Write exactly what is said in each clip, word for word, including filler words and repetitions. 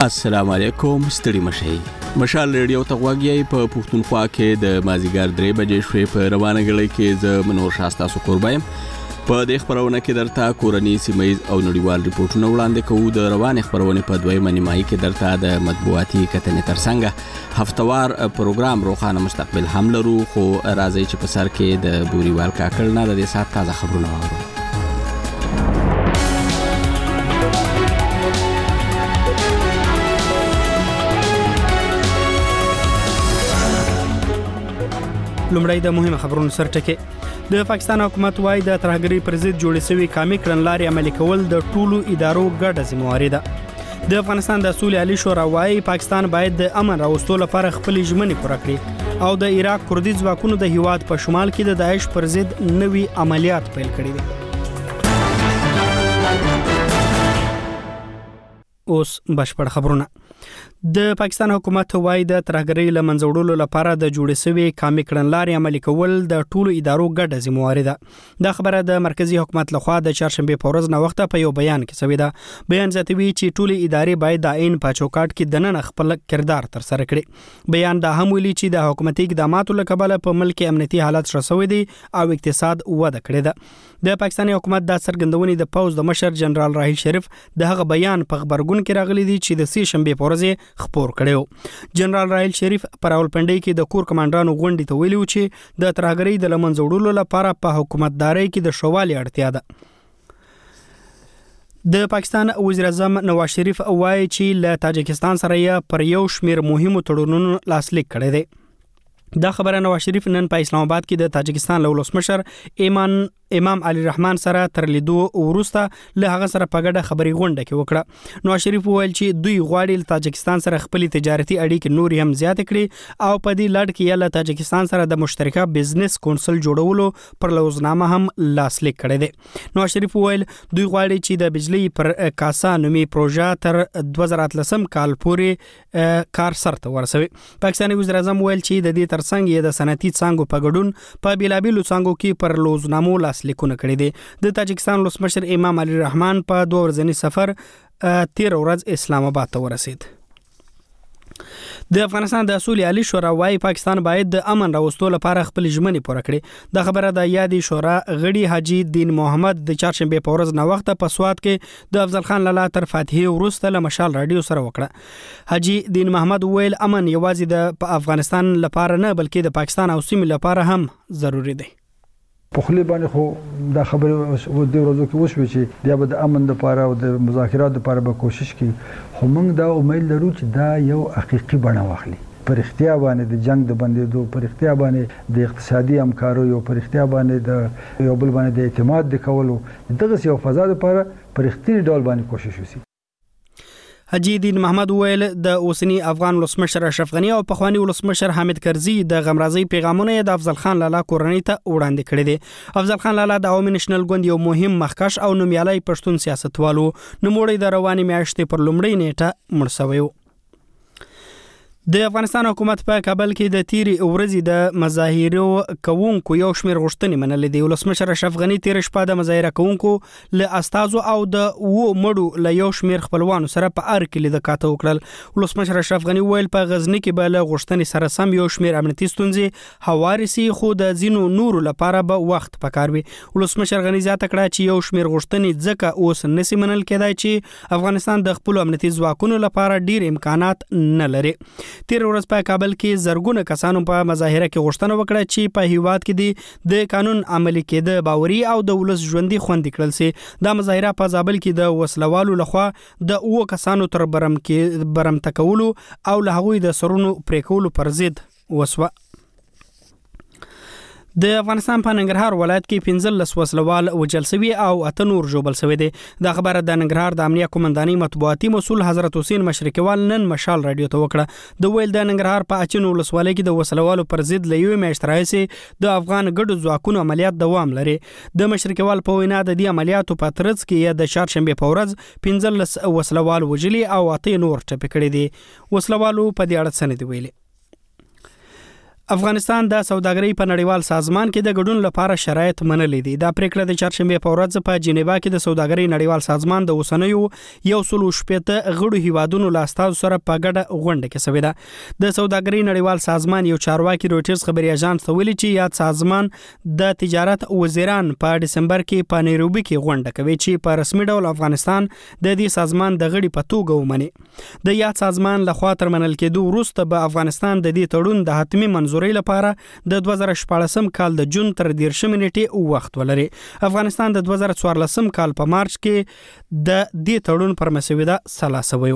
السلام علیکم، ستړي مشئ. مشال ریډیو ته غوږی په پښتونخوا کې د مازیګر درې بجې شوې په روانه غړي کې ز منور شاستا سو قربایم. په دې خبرونه کې درته کورنی سیمایز او نړیوال ریپورتونه وړاندې کوو. د روان خبرونه په دویمه نیمایي کې درته د مطبوعاتي کتنې ترڅنګ هفتوار پروګرام روخانه مستقبل هم لرو، خو راځي چې په سر کې د بوريوال کاکړ نه د دې سات تازه خبرونه واورو. لومړی د مهمه خبرونو سرټکي. د پاکستان حکومت وايي د ترهګرۍ پر ضد جوړې شوې قامي کړنلارې عملي کول د ټولو ادارو ګډه ذمہواري ده. د افغانستان د اصول عالی شورا وايي پاکستان باید د امن راوستلو لپاره خپل ژمنې پوره کړي او د عراق کردي ځواکونو د هیواد په شمال کې د داعش پر ضد نوي عملیات پیل کړي دي. اوس بشپړ خبرونه. د پاکستان حکومت وايي د ترهګرۍ له منځه وړلو لپاره د جوړې شوې قامي کړنلارې عملي کول د ټولو ادارو ګډه ذمہواري ده. دا خبره د مرکزی حکومت لخوا د چهارشنبه په ورځ نه وخته په یو بیان کې شوې ده. بیان زیاتوي چې ټولې ادارې باید د عین په چوکاټ کې دننه خپل کردار تر سره کړي. بیان دا هم ویلي چې د حکومتي اقداماتو له کبله په ملک امنیتي حالت ښه شوی دی او اقتصاد وده کړې ده. د پاکستاني حکومت د څرګندونې د پوز د مشر جنرال راحیل شریف د هغه بیان په خبرګون کې راغلي دي چې د سې شنبه په ورځ خبر کړو. جنرال راحیل شریف پر راولپنډي کې د کور کمانډرانو غونډې ته ویلي و چې د ترهګرۍ د لمنځه وړلو لپاره په حکومتدارۍ کې د شوالي اړتیا ده. د پاکستان وزیر اعظم نواز شریف وایي چې له تاجکستان سره یې پر یو شمیر مهمو تړونونو لاسلیک کړی دی. دا خبره نواز شریف نن په اسلام آباد کې د تاجکستان له ولسمشر ایمان امام علی رحمان سره تر لیدو وروسته له هغه سره په ګډه خبري غونډه کې وکړه. نواز شریف وویل چې دوی غواړي له تاجکستان سره خپل تجارتي اړیکې نور هم زیات کړي او په دې لړ کې له تاجکستان سره د مشترکه بزنس کونسل جوړولو پر لوزنامه هم لاسلیک کړی دی. نواز شریف وویل دوی غواړي چې د بجلی پر کاسا نومي پروژه تر دوه زره اتلسم کال پورې کار سرته ورسوي. پاکستاني وزیر اعظم وویل چې د دې ترڅنګ د صنعتي څانګو په ګډون په بیلابیلو څانګو کې پر لوزنامو لیکونه کړی دي. د تاجکستان ولسمشر امام علی رحمان په دوه ورځنی سفر تیر ورځ اسلام آباد ته ورسید. د افغانستان د اصول عالی شورا وايي پاکستان باید د امن راوستلو لپاره خپل ژمنې پوره کړي. دا خبره د یادې شورا غړي حاجی دین محمد د چهارشنبه په ورځ نه وخت په سواد کې د افضل خان لالا تر فاتحې وروسته له مشال رادیو سره وکړه. حاجی دین محمد ویل امن یوازې د افغانستان لپاره نه بلکې د پاکستان او سیمې لپاره هم ضروری دی. په خلی باندې خو دا خبره و د ورځو کې وشوي چې بیا به د امن لپاره او د مذاکرات لپاره به کوشش کوي، خو موږ دا امید لرو چې دا یو حقيقي بڼه واخلي. پر اختیار باندې د جنگ د بندېدو، پر اختیار باندې د اقتصادي همکارۍ او پر اختیار باندې د یو بل باندې د اعتماد د کولو دغه یو فضا لپاره پر اختیاري ډول باندې کوشش وشي. حاجی دین محمد ویل د اوسنی افغان ولسمشر اشرف غنی او پخوانی ولسمشر حامد کرزي د غمرازي پیغامونه د افضل خان لالا کورنۍ ته وړاندې کړي دي. افضل خان لالا د عوامي نېشنل ګوند یو مهم مخکش او نومیالي پښتون سیاستوالو نوموړی د رواني میاشتې پر لومړۍ نیټه مړ شوی و. د افغانستان حکومت په کابل کې د تیری ورځې د مظاهرو کوونکو یو شمیر غوښتنې منلې دي. ولسمشر اشرف غنی تیر شپه د مظاهره کوونکو له استازو او د و مړو له یو شمیر خپلوانو سره په ار کې لیدل کاته وکړل. ولسمشر اشرف غنی ویل په غزنی کې به له غوښتنې سره سم یو شمیر امنیتي ستونزې هوارسي خو د زینو نورو لپاره به وخت پکار وي. ولسمشر غنی زیاته کړه چې یو شمیر غوښتنې ځکه اوس نسی منل کېدای چې افغانستان د خپل امنیتي ځواکونو لپاره ډیر امکانات نه لري. تیر ورځ په کابل کې زرګونه کسانو په مظاهره کې غوښتنه وکړه چې په هیواد کې د د قانون عملي کېده باوري او د ولس ژوندۍ خوندي کړل سي. دا مظاهره په زابل کې د وسلوالو لخوا د اوو کسانو تر برم کې برم تکولو او له هغوی د سرونو پریکولو پر ضد وسوه. د افغانستان په ننګرهار ولایت کې پنځلس وسلوال وژل شوي او اته نور ژوبل شوي دي. دا خبره د ننګرهار د امنیه قومندانۍ مطبوعاتي مسؤل حضرت حسین مشرقیوال نن مشال رادیو ته وکړه. د ویل د ننګرهار په اچین ولسوالۍ کې د وسلوالو پر ضد له یوې میاشتې راهیسې د افغان ګډو ځواکونو عملیات دوام لري. د مشرقیوال په وینا د دې عملیاتو په ترڅ کې د چهارشنبه په ورځ پنځلس وسلوال وژلي او اته نور ټپي کړي دي. وسلوالو په دې اړه څه نه دی ویلي. افغانستان د سوداګرۍ په نړیوال سازمان کې د ګډون لپاره شرایط منلي دي. دا پریکړه د چهارشنبه په ورځ په جنیوا کې د سوداګرۍ نړیوال سازمان د اوسنیو یو سل شپږ غړو هیوادونو له استازو سره په ګډه غونډه کې شوې ده. د سوداګرۍ نړیوال سازمان یو چارواکي رويټرز خبري اژانس ته ویلي چې یاد سازمان د تجارت وزیران په دسمبر کې په نیروبي کې غونډه کوي چې په رسمي ډول افغانستان د دې سازمان د غړي په توګه ومني. د یاد سازمان لخوا تر منل کېدو وروسته به افغانستان د دې تړون د حتمي منظور لپاره د دوه زره شپږ کال د جون تر دیرشم نیټې وخت ولري. افغانستان د دوه زره څوارلسم کال په مارچ کې د دې تړون پر مسوده سلا شوی.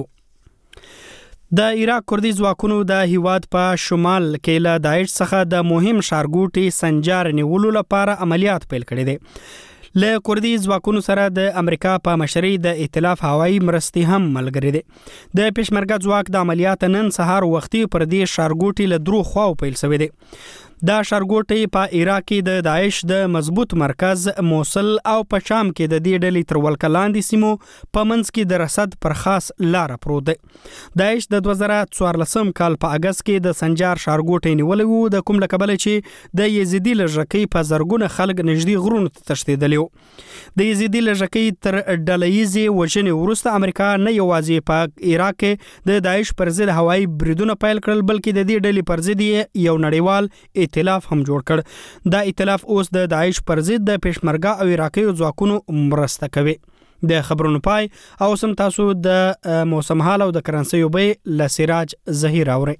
د عراق کردي ځواکونو د هیواد په شمال کې له داعش څخه د مهم ښارګوټي سنجار نیولو لپاره عملیات پیل کړي دي. له کردي ځواکونو سره د امریکا په مشرۍ د ائتلاف هوایي مرستې هم ملګري دي. د پېشمرګه ځواک د عملیات نن سهار وختي پر دې ښارګوټي له درو خواو پیل شوی دی. دا ښارګوټي په عراق کې د داعش د مضبوط مرکز موصل او په شام کې د دې ډلې تر ولکه لاندې سیمو په منځ کې د رسد پر خاص لار پروت دی. داعش د دوه زره څوارلسم کال په اگست کې د سنجار ښارګوټي نیولې وو، د کوم لکبل چې د یزیدي لږکۍ په زرګونه خلک نږدې غرونو ته تښتېدلي وو. د یزیدي لږکۍ تر ډلهییزې وژنې وروسته امریکا نه یوازې په عراق کې د داعش پر ضد هوایي بریدونه پیل کړل، بلکې د دې ډلې پر ضد یو نړیوال ائتلاف هم جوړ کړ. دا ائتلاف اوس د داعش پر ضد د پېشمرګه او عراقي ځواکونو مرسته کوي. د خبرونو پای او سم تاسو د موسم حال او د کرنسي وبې ل سراج ظهیر اوري.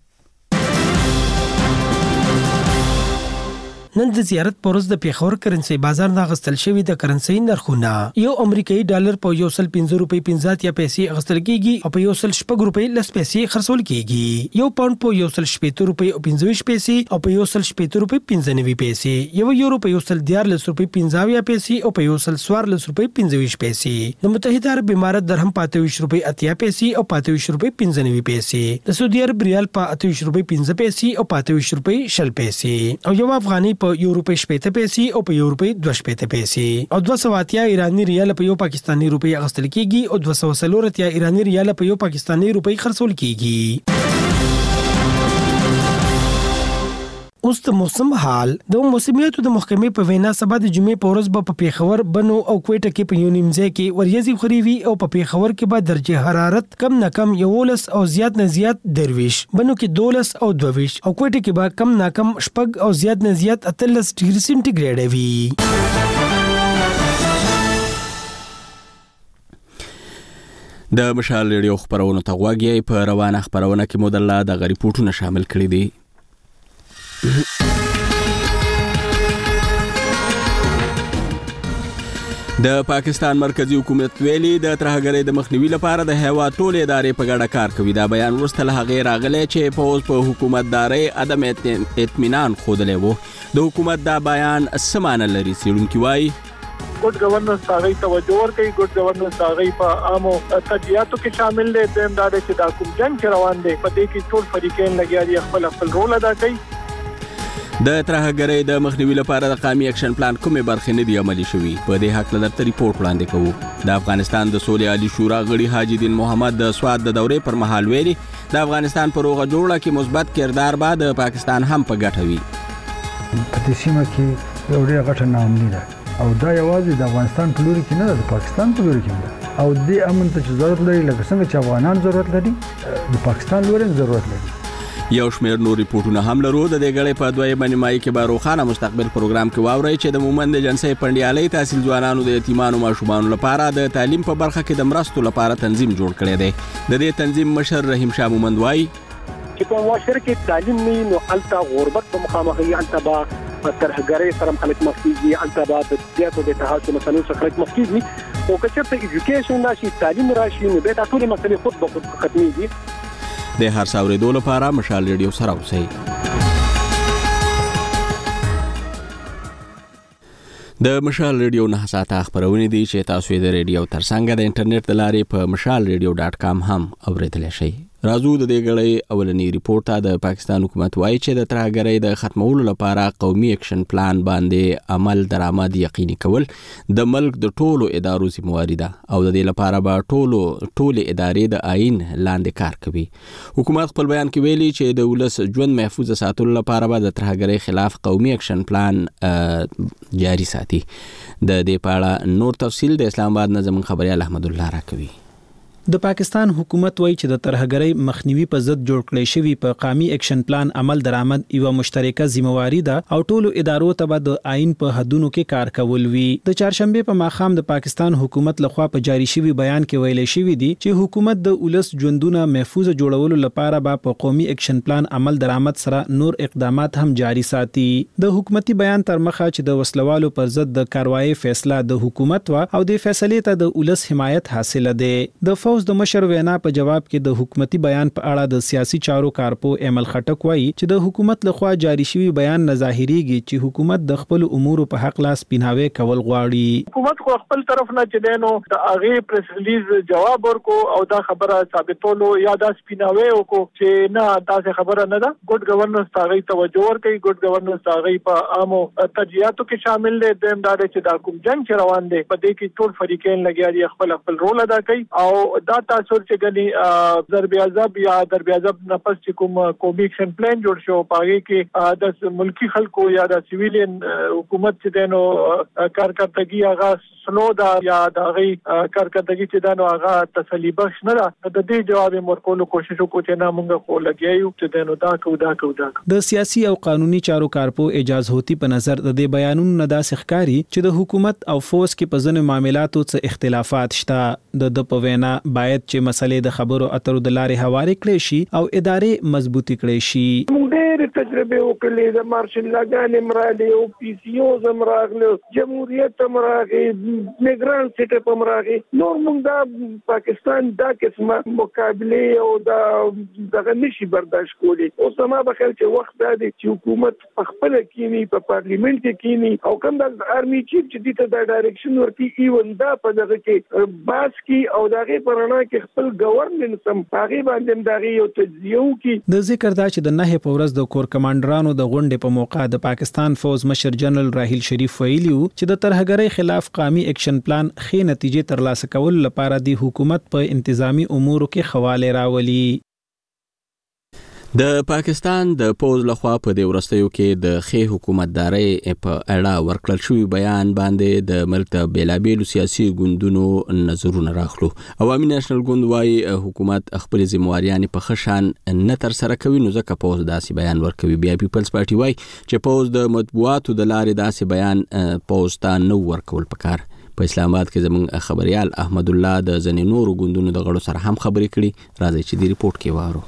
نن د زیارت پورز د پیښور کرنسي بازار نه غستل شوی د کرنسي نرخونه یو امریکایي ډالر په یو سل پنځه روپۍ پنځه یا پیسې غستل کیږي او په یو سل شپږ روپۍ لس پیسې خرڅول کیږي. یو پاوند په یو سل شپږ روپۍ او پنځه پیسې او په یو سل شپږ روپۍ پنځه نوي پیسې، یو یورو په یو سل دیارلس روپۍ پنځه یا پیسې او په یو سل څوارلس روپۍ پنځه پیسې. د متحده عرب امارات درهم په اته روپۍ اتیا پیسې او په اته روپۍ پنځه نوي پیسې، د سعودي عرب ریال په اته روپۍ پنځه پیسې او په اته روپۍ شل پیسې، او یو افغاني په یو روپۍ شپږ پیسې او په یو روپۍ دوه شپږ پیسې، او دوه سوه اتیا ایرانی ریال په یو پاکستانی روپۍ اخیستل کیږي او دوه سوه څلور اتیا ایرانی ریال په یو پاکستانی روپۍ خرڅول کیږي. اوس د موسم حال. د موسمیاتو د محکمې په وینا سبا د جمعې په ورځ به په پیښور، بنو او کوټه کې په یو نیمځای کې وریځې خوري او په پیښور کې به درجه حرارت کم نه کم یولس او زیات نه زیات درویش، بنو کې دولس او دویش، او کوټه کې به کم نه کم شپږ او زیات نه زیات اتلس ډیګري سنټیګریډ وي. د مشال ریډیو خبرونو ته غوږی په روانه خبرونه کې مودله د غریپورټونه شامل کړي دي. د پاکستان مرکزی حکومت ویلي د ترهګرۍ د مخنیوي لپاره د هیواد ټولې ادارې په ګډه کار کوي. دا بیان وروسته له هغې راغلی چې پوځ په حکومتدارۍ عدم اطمینان ښودلی و. د حکومت دا بیان څه معنی لري؟ څېړونکي وایي ګډ ګورننس هغې توجه ورکوي. ګډ ګورننس هغې په عامو تجهیزاتو کې شامل دی. دویم دا دی چې دا کوم جنګ چې روان دی په دې کې ټول فریقین لګیا دي، خپل خپل رول ادا کوي. د ترهګرۍ د مخنیوي لپاره د قومي اکشن پلان کومې برخې نه دي عملي شوي؟ په دې هکله درته ریپورټ وړاندې کوو. د افغانستان د سولې عالي شورا غړي حاجي دین محمد د سواد د دورې پر مهال ویلي د افغانستان په روغه جوړه کې مثبت کردار به د پاکستان هم په ګټه وي. په دې سیمه کې یو ډېره غټه ناامني ده او دا یوازې د افغانستان په لوري کې نه ده، د پاکستان په لوري کې ده، او دې امن ته چې ضرورت لري لکه څنګه چې افغانان ضرورت لري د پاکستان لوري ضرورت لري. یو شمېر نور ریپورټونه هم لرو. د دې غړې په دویمه نیمایي کې به روښانه مستقبل پروګرام کې واورئ چې د مومند جنسي پنډیالۍ تحصیل ځوانانو د یتیمانو ماشومانو لپاره د تعلیم په برخه کې د مرستو لپاره تنظیم جوړ کړی دی. د دې تنظیم مشر رحیم شاه مومند وایي چې په معاشره کې تعلیم نه نو الته غربت په مخامخ یې الته به ترهګرۍ سره خلک مخ کېږي، الته به د زیاتو د اتحاد مسلو سره خلک مخ کېږي. او که چېرته ایجوکیشن راشي، تعلیم راشي، نو بیا دا ټولې مسلې خود به خود ختمېږي. د هر څه اورېدو لپاره مشال ریډیو سره اوسئ. د مشال ریډیو نه ساعته خبرونه دي چې تاسو یې د ریډیو ترڅنګ د انټرنیټ د لارې په مشال ریډیو ډاټ کام هم اورېدلی شئ. راځو د دې غړې اولنی ریپورت ته. د پاکستان حکومت وایي چې د ترهګرۍ د ختمولو لپاره قومي اکشن پلان باندې عمل درآمد یقیني کول د ملک د ټولو ادارو ذمہواری ده او د دې لپاره به ټولو ټولې ادارې د آئین لاندې کار کوي. حکومت خپل بیان کې ویلي چې د ولس ژوند محفوظ ساتلو لپاره به د ترهګرۍ خلاف قومي اکشن پلان جاری ساتي. د دې په اړه نور تفصیل د اسلام آباد نه زموږ خبريال احمد الله راکوي. د پاکستان حکومت وایي چې د ترهګرۍ مخنیوي په ضد جوړ کړی شوی په قومي اکشن پلان عمل درآمد یو مشترکه ذمہواری ده او ټولو ادارو ته به د آئین په حدودو کې کار کول وي. د چهارشنبه په ماخام د پاکستان حکومت لخوا په جاری شوی بیان کې ویل شوی دی چې حکومت د ولس ژوندونه محفوظ جوړولو لپاره به په قومي اکشن پلان عمل درآمد سره نور اقدامات هم جاری ساتي. د حکومتي بیان تر مخه چې د وسلوالو پر ضد د کاروایی فیصله د حکومت وا او د فیصلې ته د ولس حمایت حاصله ده. د د مشر وینا په جواب کې د حکومتي بیان په اړه د سیاسي چارو کارپو ایمل خټک وایي چې د حکومت لخوا جاری شوی بیان نه ظاهريږي چې حکومت د خپل امور په حق لاس پیناوي کول غواړي. حکومت خو خپل طرف نه چې دینو د هغه پریس ریلیز جواب ورکو او دا خبره ثابتولو یا د سپیناوي وکړو چې نه تاسو خبره نه ده. ګډ گورننس تاغي توجه ورکړي. ګډ گورننس تاغي په عامو تجهیزاتو کې شامل دي. دیم دا چې د حکومت جنگ روان دي په دې کې ټول فریقین لګیا دي خپل خپل رول ادا کوي او دا تاسو چې غني ضرب عذاب یا ضرب عذاب نفس چې کوم قومي اکشن پلان جوړ شو پاره کې د ملکی خلکو یا د سیویلین حکومت چې دینو کارکړتګي هغه سلو دا یا د غي کارکړتګي چې دینو هغه تسلی بخش نه ده. د دې جواب ورکولو کوشش وکړو چې نه مونږ خو لګیایو چې دینو دا کو دا کو دا د سیاسي او قانوني چارو کارپو اجازه هوتی په نظر د دې بیانونو نه داسې ښکاری چې د حکومت او فوز کې په ځینو معاملاتو څخه اختلافات شته. د د په وینا باید چې مسلې د خبرو اترو د لارې حواله کړي شي او ادارې مضبوطی کړي شي. موږ ډېر تجربه وکړلې د مارشل لاګان امراله او پی سی او زمراغله جمهوریت امراغه میګرانت سیټ په امراغه نور موږ د پاکستان دا قسمه مقابله او دا دغه نشي برداشت کولی. او سما به خل چې وخت دی چې حکومت په خپل کینی په پارلیمنت کې کینی او کوم د آرمی چیف چې دته د ډایرکشن ورته ایون دا په دغه کې باس کی او دغه پرانا کې خپل گورننس هم هغه باندې دغه یو تجزیه کی. د ذکر دا چې د نه په ورځ د کور کمانډرانو د غونډې په موقع د پاکستان فوز مشر جنرال راهیل شریف ویلیو چې د ترهګرۍ خلاف قومي اکشن پلان خې نتیجې ترلاسه کول لپاره د حکومت په انتظامی امورو کې خواله راولي. د پاکستان د پوز لخوا په دې ورستیو کې د خې حکومتداري په اړه ورکړل شوی بیان باندې د ملک د بیلابیلو سیاسي ګوندونو نظرونه راخلو. عوامي نېشنل ګوند وايي حکومت خپل ذمہواریان په خشان نه تر سره کوي نو ځکه پوز داسې بیان ورکوي. بیا پیپلز پارټي وايي چې پوز د مطبوعاتو د لارې داسې بیان پوز ته نو ورکول پکار. په اسلام آباد کې زموږ خبريال احمد الله د ځنې نورو ګوندونو د غړو سره هم خبرې کړي. راځي چې د ریپورت کې وارو.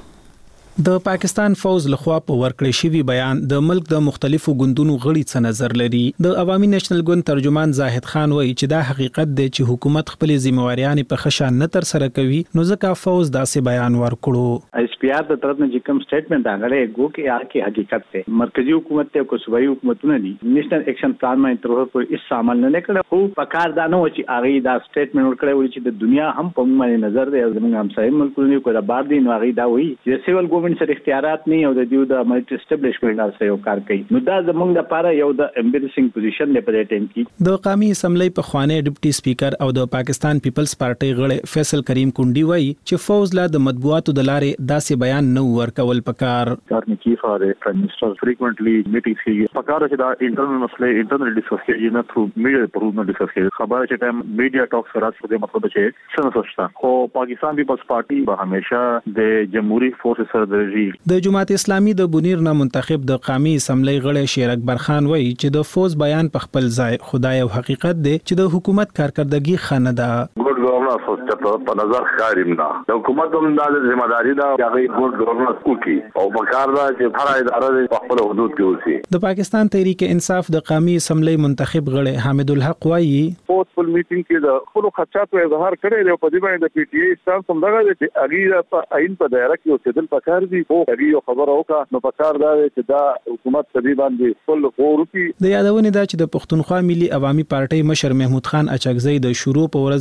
د پاکستان فوز لخوا په ورکړی شوی بیان د ملک د مختلفو ګوندونو غړي څخه نظر لري. د عوامي نېشنل ګوند ترجمان زاهد خان وایي چې دا حقیقت دی چې حکومت خپل ذمہواریان په خشان نه تر سره کوي نو ځکه فوز داسې بیان ورکړو. اس پی آر د طرف نه چې کوم سټیټمنټ راغلی ګو کې یا کې حقیقت ته مرکزی حکومت ته کو صوبایي حکومتونه دي نېشنل اکشن پلان باندې تر اوسه پورې هیڅ عمل نه کړی. خو پکار دا نه و چې هغه دا سټیټمنټ ورکړی چې د دنیا هم په موږ نظر دی زموږ همسایه ملکونو کو دا بار دي نو هغه دا وایي چې سیول ګورنمنت سره اختیارات نه او د دیو د ملټي اسټابلیشمنټ سره یو کار کوي. نو دا زموږ لپاره یو د امبیرسینګ پوزیشن دی په دې ټیم کې. د قومي اسمبلی په خوانه ډیپټي سپیکر او د پاکستان پیپلز پارټي غړي فیصل کریم کونډي وایي چې فوز لا د مطبوعاتو د لارې داسې بیان نه ورکول پکار. کارنی چیف او پرایم منسٹر فریکوئنټلی میټینګز کوي. پکار چې دا انټرنل مسلې انټرنل ډیسکس کیږي نه تھرو میډیا پروګرام ډیسکس کیږي. خبره چې ټایم میډیا ټاکس راځي په دې مطلب چې څنګه سوچتا خو پاکستان پیپلز پارټي به همیشه د جمهوریت فورس سره درځي. د جماعت اسلامي د بنیر نه منتخب د قومي اسمبلی غړي شیر اکبر خان وایي چې د فوز بیان په خپل ځای خدای او حقیقت دی چې د حکومت کارکړدګي خنه ده. ګډ گورننس او په نظر خاریم نه د حکومت هم د ذمہ داری دا هغه ګډ گورننس کوي او په کار دا چې هر اداره په خپل حدود کې اوسي. د پاکستان تحریک انصاف د قومي اسمبلی منتخب غړي حامد الحق وایي فوز په میټینګ کې د خپل خدشاتو اظهار کړی دی په دې باندې د پی ټی ای ستاسو هم دغه چې اغه په عین په دایره کې اوسېدل پکار دي او هغه خبره وکړه نو پکار دا چې دا حکومت تدې باندې خپل غوړو. د یادونه دا چې د پښتونخوا ملي عوامي پارټي مشر محمود خان اچکزی د شروع په ورځ د قومي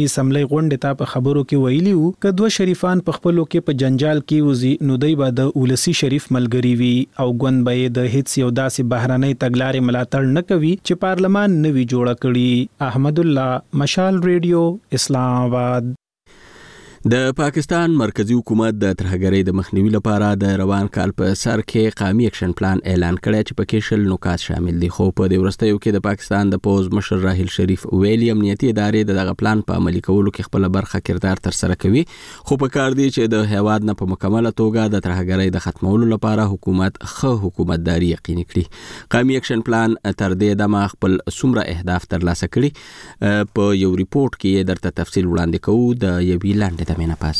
سملې غونډه ته په خبرو کې ویلي وو ک دوه شریفان په خپلو کې په جنجال کې وزي نو دوی به د ولسی شریف ملګری وي او ګوند به د هیڅ یو داسې بهراني تګلارې ملاتړ نه کوي چې پارلمان نوي جوړ کړي. احمد الله، مشال ریډیو، اسلام آباد. د پاکستان مرکزی حکومت د ترهګرۍ د مخنیوي لپاره د روان کال په سر کې قومي اکشن پلان اعلان کړی چې پکې شل نکات شامل دي. خو په دې وروستیو کې د پاکستان د پوز مشر راحیل شریف ویلي امنیتي ادارې د دغه پلان په عملي کولو کې خپل برخه کردار تر سره کوي، خو په کار دی چې د هیواد نه په مکمله توګه د ترهګرۍ د ختمولو لپاره حکومت ښه حکومتداري یقیني کړي. قومي اکشن پلان تر دې دمه خپل څومره اهداف ترلاسه کړي په یو ریپورت کې درته تفصیل وړاندې کوو. د یوې لاندې مینه پاس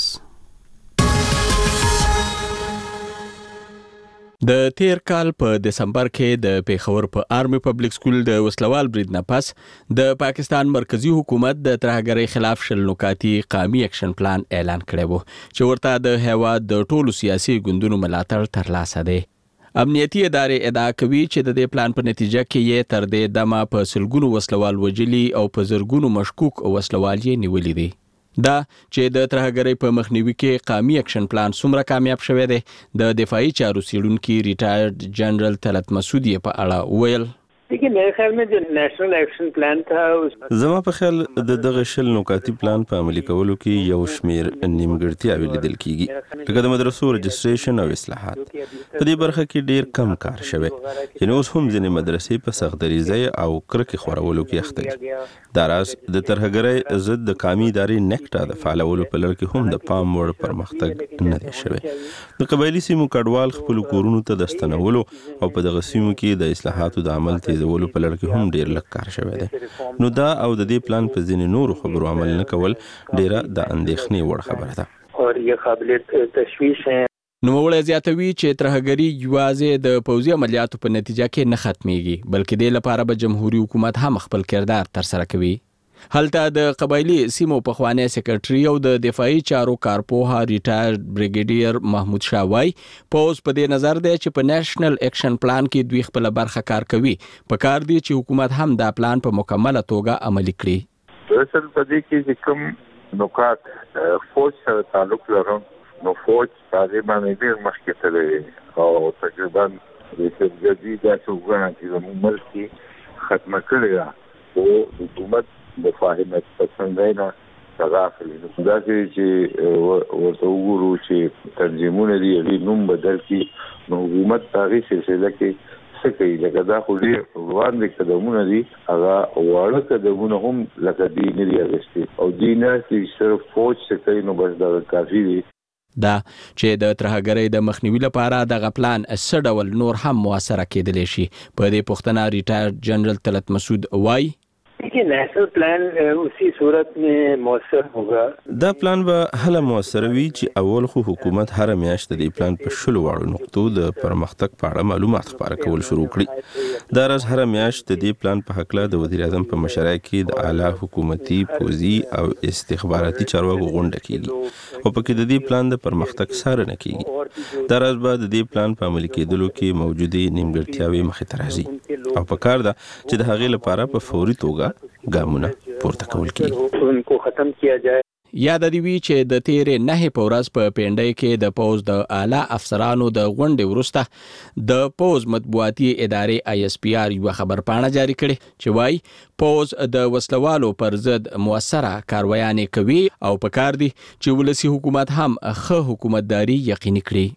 د تیر کال په دسمبر کې د پیښور په آرمي پبلک سکول د وسلوال برید نه پس د پاکستان مرکزی حکومت د ترهګرۍ خلاف شل نکاتي قومي اکشن پلان اعلان کړی وو چې ورته د هیواد د ټولو سیاسي ګوندونو ملاتړ ترلاسه دی. امنیتي ادارې ادعا کوي چې د دې پلان په نتیجه کې یې تر دې دمه په سلګونو وسلوال وجلي او په زرګونو مشکوک وسلوال یې نیولي دي. دا چې د ترهګرۍ په مخنیوي کې قومي اکشن پلان څومره کامیاب شوی دی، د دفاعي چارو څیړونکي ریټایرډ جنرال طلعت مسعود یې په اړه ویل. देखिए मेरे ख्याल में जो नेशनल एक्शन प्लान था زما په خیال د دغه شل نکاتی پلان په عملي کولو کې یو شمیر نیمګړتیاوې لیدل کیږي، لکه د مدرسو رجسټریشن او اصلاحات. په دې برخه کې ډیر کم کار شوی، یعنی اوس هم ځینې مدرسې په سختدریزۍ او کرکې خورولو کې اخته دي. دا راز د ترهګرۍ ضد د قومي ادارې نیکټا د فعالولو په لړ کې هم د پام وړ پرمختګ نه دی شوی. د قبایلي سیمو کډوال خپل کورونو ته د ستنولو او په دغه سیمو کې د اصلاحاتو د عمل زولو په لړ کې هم ډیر لږ کار شوی دی. نو دا او د دې پلان په ځینې نورو خبرو عمل نه کول ډیره د اندېښنې وړ خبره ده. اور یہ قابل تشویش ہے. نوموړی زیاتوي چې ترهګري یوازې د پوځي عملیاتو په نتیجه کې نه ختمیږي، بلکې د لپاره به جمهوریت حکومت هم خپل کردار تر سره کوي. هلته د قبایلی سیمو پخوانی سیکرټري او د دفاعي چارو کارپوها ریټایرډ بریګیډیر محمود شاه وای پوز په دې نظر دی چې په نېشنل اکشن پلان کې دوی خپل برخه کار کوي. په کار دی چې حکومت هم دا پلان په مکمله توګه عملي کړي. اصل په دې کې چې کوم نکات فوج سره تعلق لري نو فوج تقریبا ډیر مخکې تللی او تقریبا د جديده څوګه چې ملک کې ختمه کړی او حکومت مفاهمت پسندینا تغافلی. دا چې ورته وګورو چې تنظیمونه دی یې نوم بدل کی نو حکومت تاغي سلسله کې څه کوي، لکه دا خو ډېر روان دي قدمونه دي، هغه واړه قدمونه هم لکه دی نه دي اخیستي او دی نه چې صرف فوج څه کوي نو بس دا کافي دي. دا چې د ترهګرۍ د مخنیوي لپاره دغه پلان څه ډول نور هم موثره کېدلی شي. په دې پوښتنه ریټایرډ جنرال طلعت مسعود وایي देखिए नेशनल प्लान उसी सूरत में मौसर होगा. دا پلان به هله موثر وي چې اول خو حکومت هر میاشت د پلان په شلو واړو نقطو د پرمختګ په اړه معلومات خپاره کول شروع کړي. دا راز هر میاشت د دې پلان په حق له د وزیر اعظم په مشرۍ کې د اعلی حکومتي پوځي او استخباراتي چارواکو غونډه کیږي او پکې د دې پلان د پرمختګ څارنه کیږي. دا راز به د دې پلان په عملي کېدلو کې موجودي نیمګړتیاوې مخې ته راځي او په کار ده چې د هغې لپاره په فوري توګه ګامونه پورته کول کیږي. انکو ختم کیا جائے. یاد دی وی چې د تیرې نه په ورځ په پینډای کې د پوز د اعلی افسرانو د غونډې وروسته د پوز مطبوعاتي ادارې آی اس پی آر یو خبر پاڼه جاری کړي چې وایي پوز د وسلوالو پر ضد موثره کاروایانې کوي او په کار دي چې ولسی حکومت هم ښه حکومتداري یقیني کړي.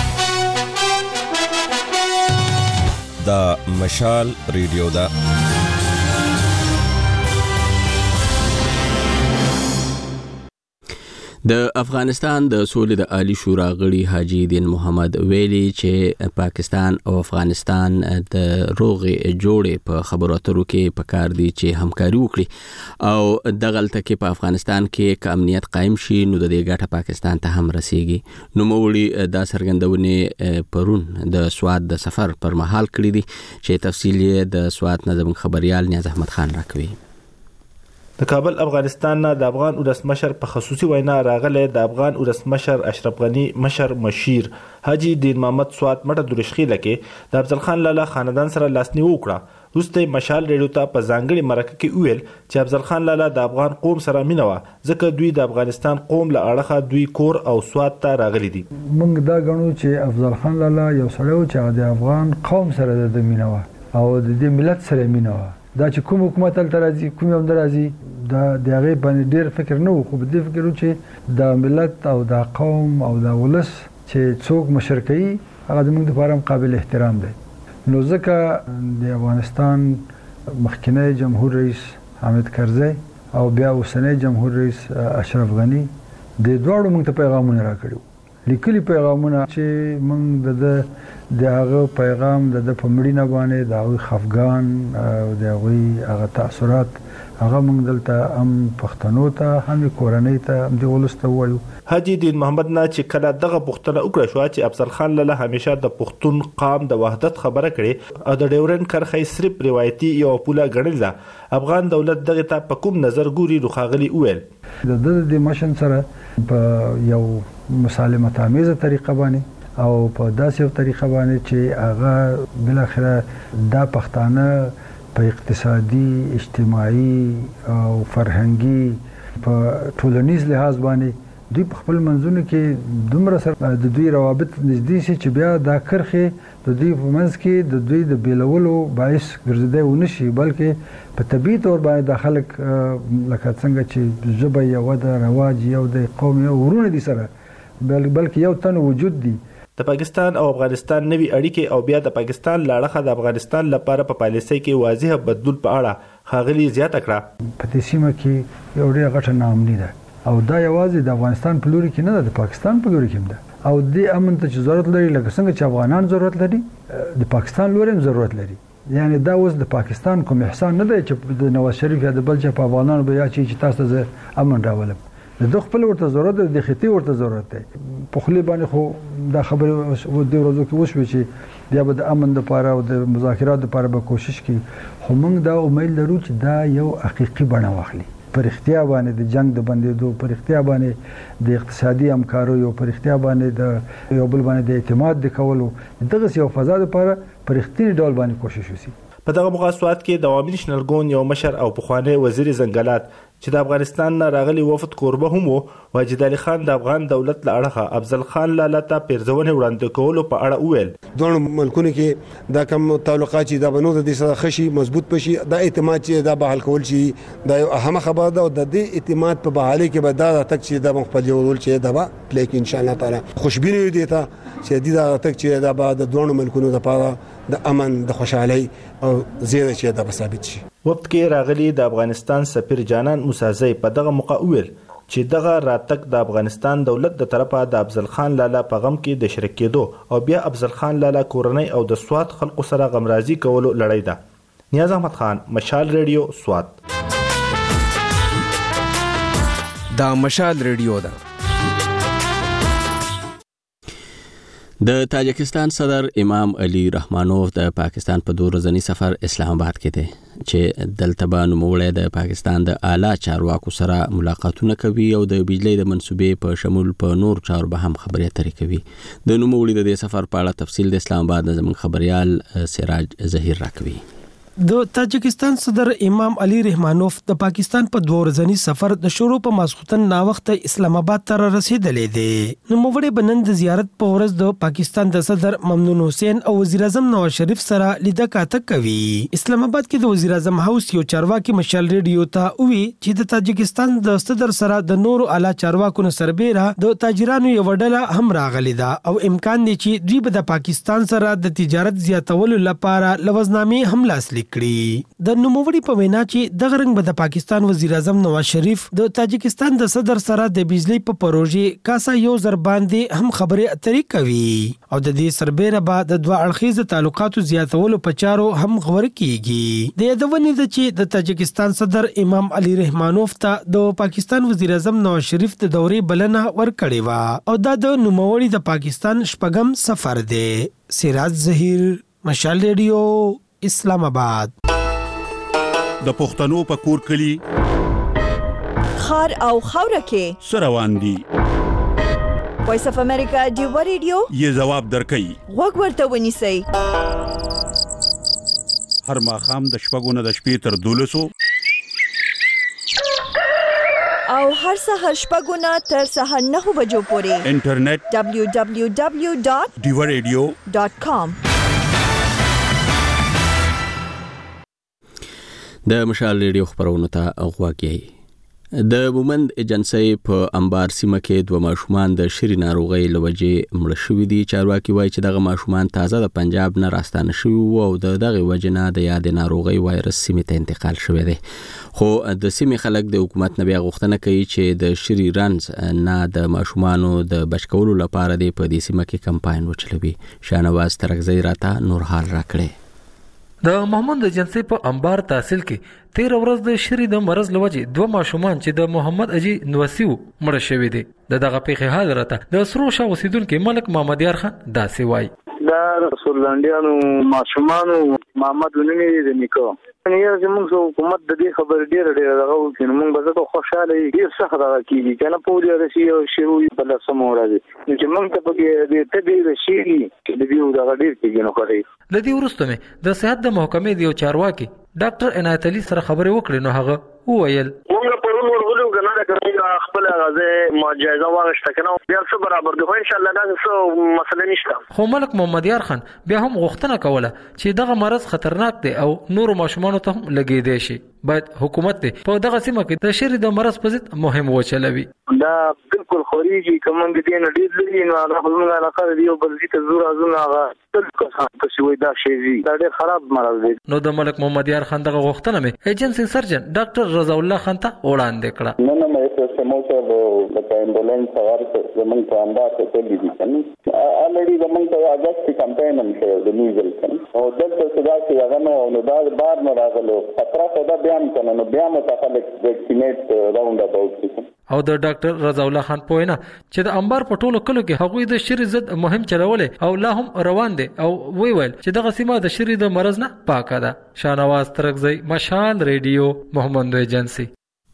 دا مشال ریډیو دا د افغانستان د سولې د عالی شورا غړي حاجی دین محمد ویلي چې پاکستان او افغانستان د روغې جوړې په خبرو اترو کې پکار دي چې همکاري وکړي او دغلته کې په افغانستان کې ک امنیت قائم شي نو د دې ګټه پاکستان ته هم رسیږي. نو موړي دا سرګندونه پرون د سواد د سفر پر مهال کړی دي چې تفصیل یې د سواد نظم خبريال نیاز احمد خان راکوي. د کابل افغانستان نه د افغان ولسمشر په خصوصي وینا راغله د افغان ولسمشر اشرف غنی مشر مشیر حاجی دین محمد سوات مټه درشخي لکه د افضل خان لالا خاندان سره لاسنیو وکړه. روسته مشال ریډیو ته په ځانګړي مرکه کې ویل چې افضل خان لالا د افغان قوم سره مینه و ځکه دوی د افغانستان قوم له اړخه دوی کور او سوات ته راغلي دي. موږ دا غنو چې افضل خان لالا یو سړی و چې د افغان قوم سره د مینه و او د دې ملت سره مینه و. دا چې کوم حکومت تل راځي کوم هم راځي دا د هغه باندې ډیر فکر نه و، خو په دې فکر و چې د ملت او د قوم او د ولس چې څوک مشرکي هغه زموږ لپاره قابل احترام دی. نو ځکه د افغانستان مخکنی جمهور رئیس حامد کرزی او بیا اوسنی جمهور رئیس اشرف غنی د دوړو موږ ته پیغامونه راکړو، لیکلي پیغامونه چې موږ د د هغه پیغام د په مړینه باندې د هغه خفګان او د هغه هغه تاثیرات هغه موږ دلته هم پښتنو ته هم کورنۍ ته هم د ولس ته وایو. حاجی دین محمد نه چې کله دغه پښتنه وکړه شو چې افضل خان لالا همیشه د پښتون قام د وحدت خبره کړي او د ډیورن کرخې صرف روایتي یو پوله غړل ده. افغان دولت دغه ته په کوم نظر ګوري روخاغلی وویل د د مشن سره په یو مسالمت آمیزه طریقه باندې او په داسې یو طریقه باندې چې هغه بل اخره دا پښتانه په اقتصادي اجتماعي او فرهنګي په ټولنیز لحاظ باندې دوی په خپل منځونو کې دومره سره د دوی روابط نږدې شي چې بیا دا کرخه د دوی په منځ کې د دوی د بیلولو باعث ګرځیدای ونشي، بلکې په طبیعي تور باندې د خلک لکه څنګه چې ژبه یو د رواج یو د قوم یو ورونه دي سره بلکې یو تن وجود دي. د پاکستان او افغانستان نوي اړیکې او بیا د پاکستان لاړه د افغانستان لپاره په پالیسۍ کې واضح بدلون په اړه خاغلی زیاته کړه. په دې سیمه کې یو ډېر غټه ناامني ده او دا یوازې د افغانستان په لوري کې نه ده، د پاکستان په لوري کې ده او د امن ته چې ضرورت لري لکه څنګه چې افغانان ضرورت لري د پاکستان لوري هم ضرورت لري. یعنی دا اوس د پاکستان کوم احسان نه دی چې د نواز شریف یا د بل چا په افغانانو بیا چې تاسو ته امن راولم، د خپل ورته ضرورت دی، د خېټې ورته ضرورت دی. په خلی باندې خو دا خبره و د ورځو کې وشوي چې بیا به د امن لپاره او د مذاکرات لپاره به کوشش کوي، خو موږ دا امید لرو چې دا یو حقيقي بڼه واخلي، پر اختیار باندې د جنگ د بندېدو، پر اختیار باندې د اقتصادي همکارو، یو پر اختیار باندې د یو بل باندې د اعتماد د کولو دغه یو فضا لپاره پر اختیاري ډول باندې کوشش وشي. په دغه مقاصد کې د عوامي نېشنل ګوند یو مشر او پخوانی وزیر زنګلات چې د افغانستان نه راغلي وفد کوربه هم وو، واجد علي خان د افغان دولت له اړخه افضل خان لالا ته پیرزونې وړاندې کولو په اړه وویل دوه ملکونو کې دا کوم تعلقات چې د بنو د سره خشي مضبوط پشي دا اعتماد چې دا بحال کول شي دا یو اهمه خبره ده او د دې اعتماد په بحالي کې به دا تک چې د مخ په جوړول چې دا به لیکن ان شاء الله تعالی خوشبینه دي ته چې دې دا تک چې دا به د دوه ملکونو لپاره د امن د خوشحالي او زیاده چې دا ثابت شي. وفد کې راغلي د افغانستان سفیر جانان موسازی په دغه موقع ویل چې دغه راتګ د افغانستان دولت د طرفه د افضل خان لالا په غم کې د شریک کېدو او بیا افضل خان لالا کورنۍ او د سوات خلکو سره غمرازي کولو لړۍ ده. نیاز احمد خان، مشال ریډیو، سوات. دا مشال ریډیو ده. د تاجکستان صدر امام علي رحمانوف د پاکستان په دوه ورځني سفر اسلام آباد کې دی چې دلته به نوموړی د پاکستان د اعلی چارواکو سره ملاقاتونه کوي او د بجلی د منصوبې په شمول په نور چارو به هم خبرې اترې کوي. د نوموړي د دې سفر په اړه تفصیل د اسلام آباد زموږ خبريال سراج ظهیر راکوي. د تاجکستان صدر امام علي رحمانوف د پاکستان په دوه ورځني سفر د شروع په ماسختن نا وخت اسلام آباد ته رسیدلې دي. نو موږ بنن د زیارت په ورځ د پاکستان د صدر ممنون حسین او وزیر اعظم نواز شریف سره لیدل کاته کوي. اسلام آباد کې د وزیر اعظم هاوس یو چارواکي مشال ریډیو ته وی چې د تاجکستان د صدر سره د نورو اعلی چارواکو سربېره د تاجرانو یو ډله هم راغلي ده او امکان دی چې دوی د پاکستان سره د تجارت زیاتولو لپاره لوزنامې هم لاسلیک کړي. د نوموړي په وینا چې د غرنګ به د پاکستان وزیر اعظم نواز شریف د تاجکستان د صدر سره د بجلی په پروژې کاسا یو زر باندې هم خبرې اترې کوي او د دې سربېره به د دوه اړخیز تعلقاتو زیاتولو په چارو هم غوړه کیږي. د یادونې ده چې د تاجکستان صدر امام علي رحمانوف ته د پاکستان وزیر اعظم نواز شریف د دورې بلنه ورکړې و او دا د نوموړي د پاکستان شپږم سفر دی. سراج ظهیر، مشال ریډیو، اسلام آباد. د پښتنو په کور کلی خار او خاوره کې سروان دي. وایس اف امریکا ډیو ریډیو یې جواب درکړي. غوږ ورته ونیسئ. هر ماښام د شپږو نه د شپې تر دولسو او هر سهار شپږو نه تر سهار نهو بجو پورې انټرنیټ دبلیو دبلیو دبلیو ډاٹ ډیو ریډیو ډاٹ کام. د مشال ریډیو خبرونو ته غواګي. د مومند ایجنسی په انبار سیمه کې دوه ماشومان د شری ناروغي لوجې مړ شوي دي. چارواکي وایي چې دغه ماشومان تازه د پنجاب نه راستانه شوي وو او د دغه وجنه د یاد ناروغي وایرس سیمه ته انتقال شوی دی. خو د سیمې خلک د حکومت نه بیا غوښتنه کوي چې د شری رنز نه د ماشومانو د بچکولو لپاره د په دې سیمه کې کمپاین وچلوي. شانواز ترغزی راته نور حال راکړي. د محمد ایجنسی په انبار تحصیل کې تیر ورځ د شری د مرز لوجې دوه ماشومان چې د محمد اجي نوسیو مړ شوی دي. د دغه پیښې حال راته د سرو شاه اوسیدونکو ملک محمد یار خان داسې وایي. دا رسول لاندیانو ماشومانو محمد ونی د نیکو نه یو زموږ حکومت د دې خبر ډیر ډیر دغه وکړي. موږ به زه خوشاله ډیر څه خبره کیږي کنه په دې راشي او شروع په لاسمو راځي چې موږ ته په دې ته دې شي چې دې دغه ډیر کیږي نو کوي. لدی ورسته مې د صحت د محکمې دی او چارواکي ډاکټر عنایت علي سره خبرې وکړې نو هغه وویل موږ په ورو ورغلو کنه دا کوي خپل غزه معجزه واغشته کنه بیا څه برابر دی خو ان شاء الله دا څه مسله نشته. خو ملک محمد یار خان بیا هم غوښتنه کوله چې دغه مرض خطرناک دی او نور ماشومان ته هم لګیدي شي. باید حکومت ته په دغه سیمه کې د شری د مرض په ضد مهم وچلوي. دا بالکل خوريږي کوم دې نه ډیر لري نو هغه موږ علاقه دی او بل دې ته زور ازونه هغه تل څه شوی دا شی دا ډیر خراب مرض دی. نو د ملک محمد یار خان دغه غوښتنه مې ایجنسی سرجن ډاکټر رضا الله خان ته وړاندې کړه. نو نو مې څه موټر د امبولانس سوار زمونږ په انبار ته تللی دي کنه الریډي زمونږ ته اگست کمپاین هم شوی د نیوزل کنه او دلته صدا چې هغه نو نو دا بار نه راغلو خطر صدا بیان کنه نو بیا متخلک ویکسینیټ راوند اباوت. او د ډاکټر رضا الله خان پوینا چې د انبار په ټولو کلو کې هغوی د شری ضد مهم چلولې او لا هم روان دي او وی ویل چې دغه سیمه د شری د مرز نه پاکه ده. شانواز ترغزی مشال ریډیو محمد ایجنسی.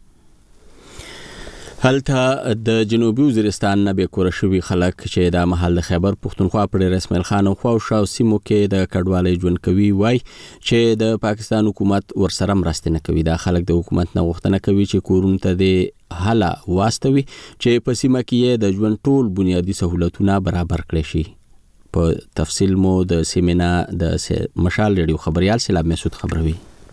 هلته د جنوبي وزیرستان نه به کور شوي خلک چې د محل خیبر پښتونخوا پر رسمل خان او خو شاو سیمو کې د کډوالۍ ژوند کوي وای چې د پاکستان حکومت ورسره مرسته نه کوي. دا خلک د حکومت نه غوښتنه کوي چې کورونو ته د حاله واستوي چې په سیمه کې د ژوند ټول بنیادی سہولتونه برابر کړي شي. په تفصیل مو د سیمینا د مشال ریډیو خبريال سلام مسعود خبروي.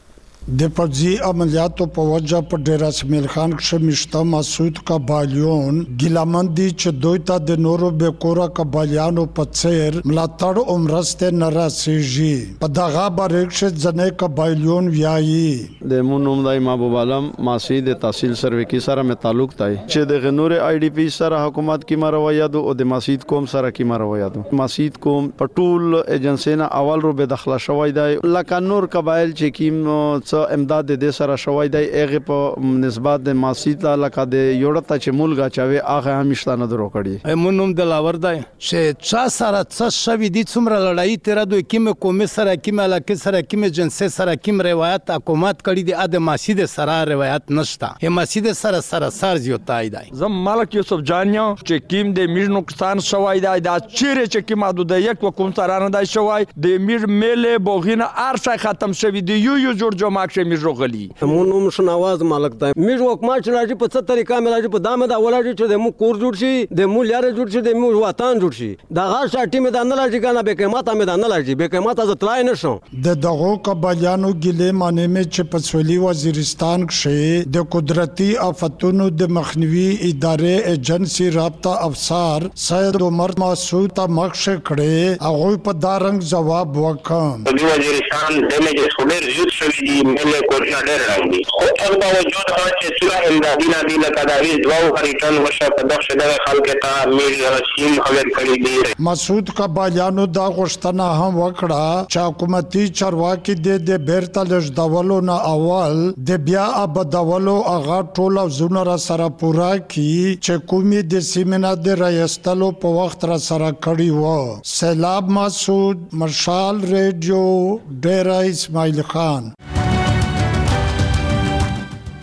د پوځي عملیاتو په وجه په ډیر اسمیل خان کې مشته مسعود قبالیون ګلامندي چې دوی ته د نورو به کورا قبالیانو په څیر ملاتړ عمرسته نراسيږي. په دغه باندې ځنه قبالیون ویایي د مونوم دای محبوب عالم ماسي د تحصیل سروې کې سره مې تعلق تای چې د غنور آی ډی پی سره حکومت کې مرویا دو او د مسجد کوم سره کې مرویا دو مسجد کوم په ټول ایجنسی نه اول رو به داخله شوی دی لکه نور قبایل چې کیم امداد د سره شوی دی هغه په نسبت د ماسید لکه د یوړته چې مولګه چاوي هغه همیشته نه درو کړی. مونوم د لاور دی چې چا سره څه شوی دي څومره لړۍ تیر دوی کیمه کومه سره کیمه لکه سره کیمه جنسي سره کیم روایت حکومت کړی دی د ماسید سره روایت نشته. هم ماسید سره سره سر زیاتای دی. زم ملک یوسف جانیا چې کیم د میر نقصان شوی دی دا چیرې چې کیم حدود یک وکوم سره نه دی شوی د میر میله بوغینه ارشای ختم شوی دی یو یو جوړ جوړ ماکشه میر روغلی مونوم شنواز مالک دی میر حکومت چې په څه طریقه ملاجي په دامه دا ولاجي چې د مو کور جوړ شي د مو لاره جوړ شي د مو وطن جوړ شي دا غا شاټي مې د نه لاجي کنه به قیمت مې د نه لاجي به قیمت از تلای نشو. د دغه قبالیانو ګلې معنی مې چې په سولي وزیرستان کې د قدرتي آفتونو د مخنیوي ادارې ایجنسی رابطه افسر سید عمر مسعود ته مخشه کړي هغه په دارنګ جواب وکړ. د وزیرستان د مې څومره زیات شوی دی مې کورونه ډېر راغلي خو هغه باوجود چې څومره امدادي نه دی لکه دا وی دواو هریټن ورشه په دغه دغه خلک ته میر رسیم خبر کړی دی. مسعود قبالیانو دا غوښتنه هم وکړه چې حکومتي چارواکي د بیرته لږدولو نه اول د بیا ابدولو هغه ټول زونه را سره پورا کی چې کومې د سیمنا د رایستلو په وخت را سره کړی و. سیلاب مسعود مشال ریډیو ډیره اسماعیل خان.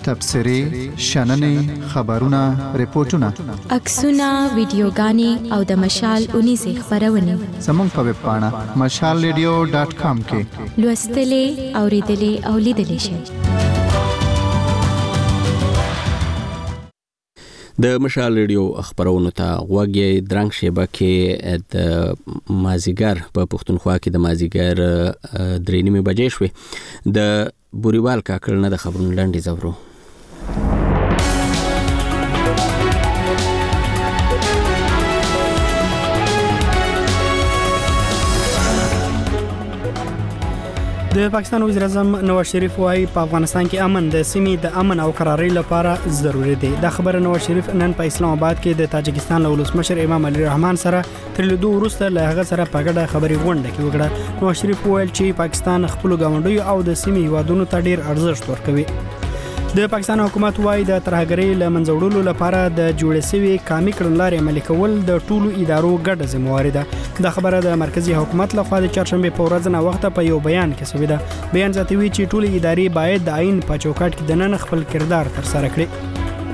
تبصرې شننې خبرونه ریپورتونه عکسونه ویډیوګانې او د مشال اونیزې خبرونه زموږ په ویب پاڼه مشال ریډیو ډاټ کام کې لوستلې اوریدلې او لیدلې شئ. د مشال ریډیو خبرونو ته غوږ یې درنګ شیبه کې د مازیګر په پښتونخوا کې د مازیګر درې نیمې بجې شوې. د بوریوال کاکړ نه د خبرونو لنډیز اورو. د پاکستان وزیر اعظم نواز شریف وايي په افغانستان کې امن د سیمې د امن او قرارۍ لپاره ضروری دی. دا خبره نواز شریف نن په اسلام آباد کې د تاجکستان له ولسمشر امام علي رحمان سره تر لیدو وروسته له هغه سره په ګډه خبري غونډه کې وکړه. نواز شریف وویل چې پاکستان خپل ګاونډیو او د سیمې هیوادونو ته ډیر ارزښت ورکوي. د پاکستان حکومت وايي د ترهګرۍ له منځه وړلو لپاره د جوړې شوی قامي کړنلارې عملي کول د ټولو ادارو ګډه ذمہواري ده. دا خبره د مرکزی حکومت لخوا د چهارشنبه په ورځ نه وخت په یو بیان کې شوې ده. بیان زیاتوي چې ټولې ادارې باید د عین په چوکاټ کې د نن خپل کردار تر سره کړي.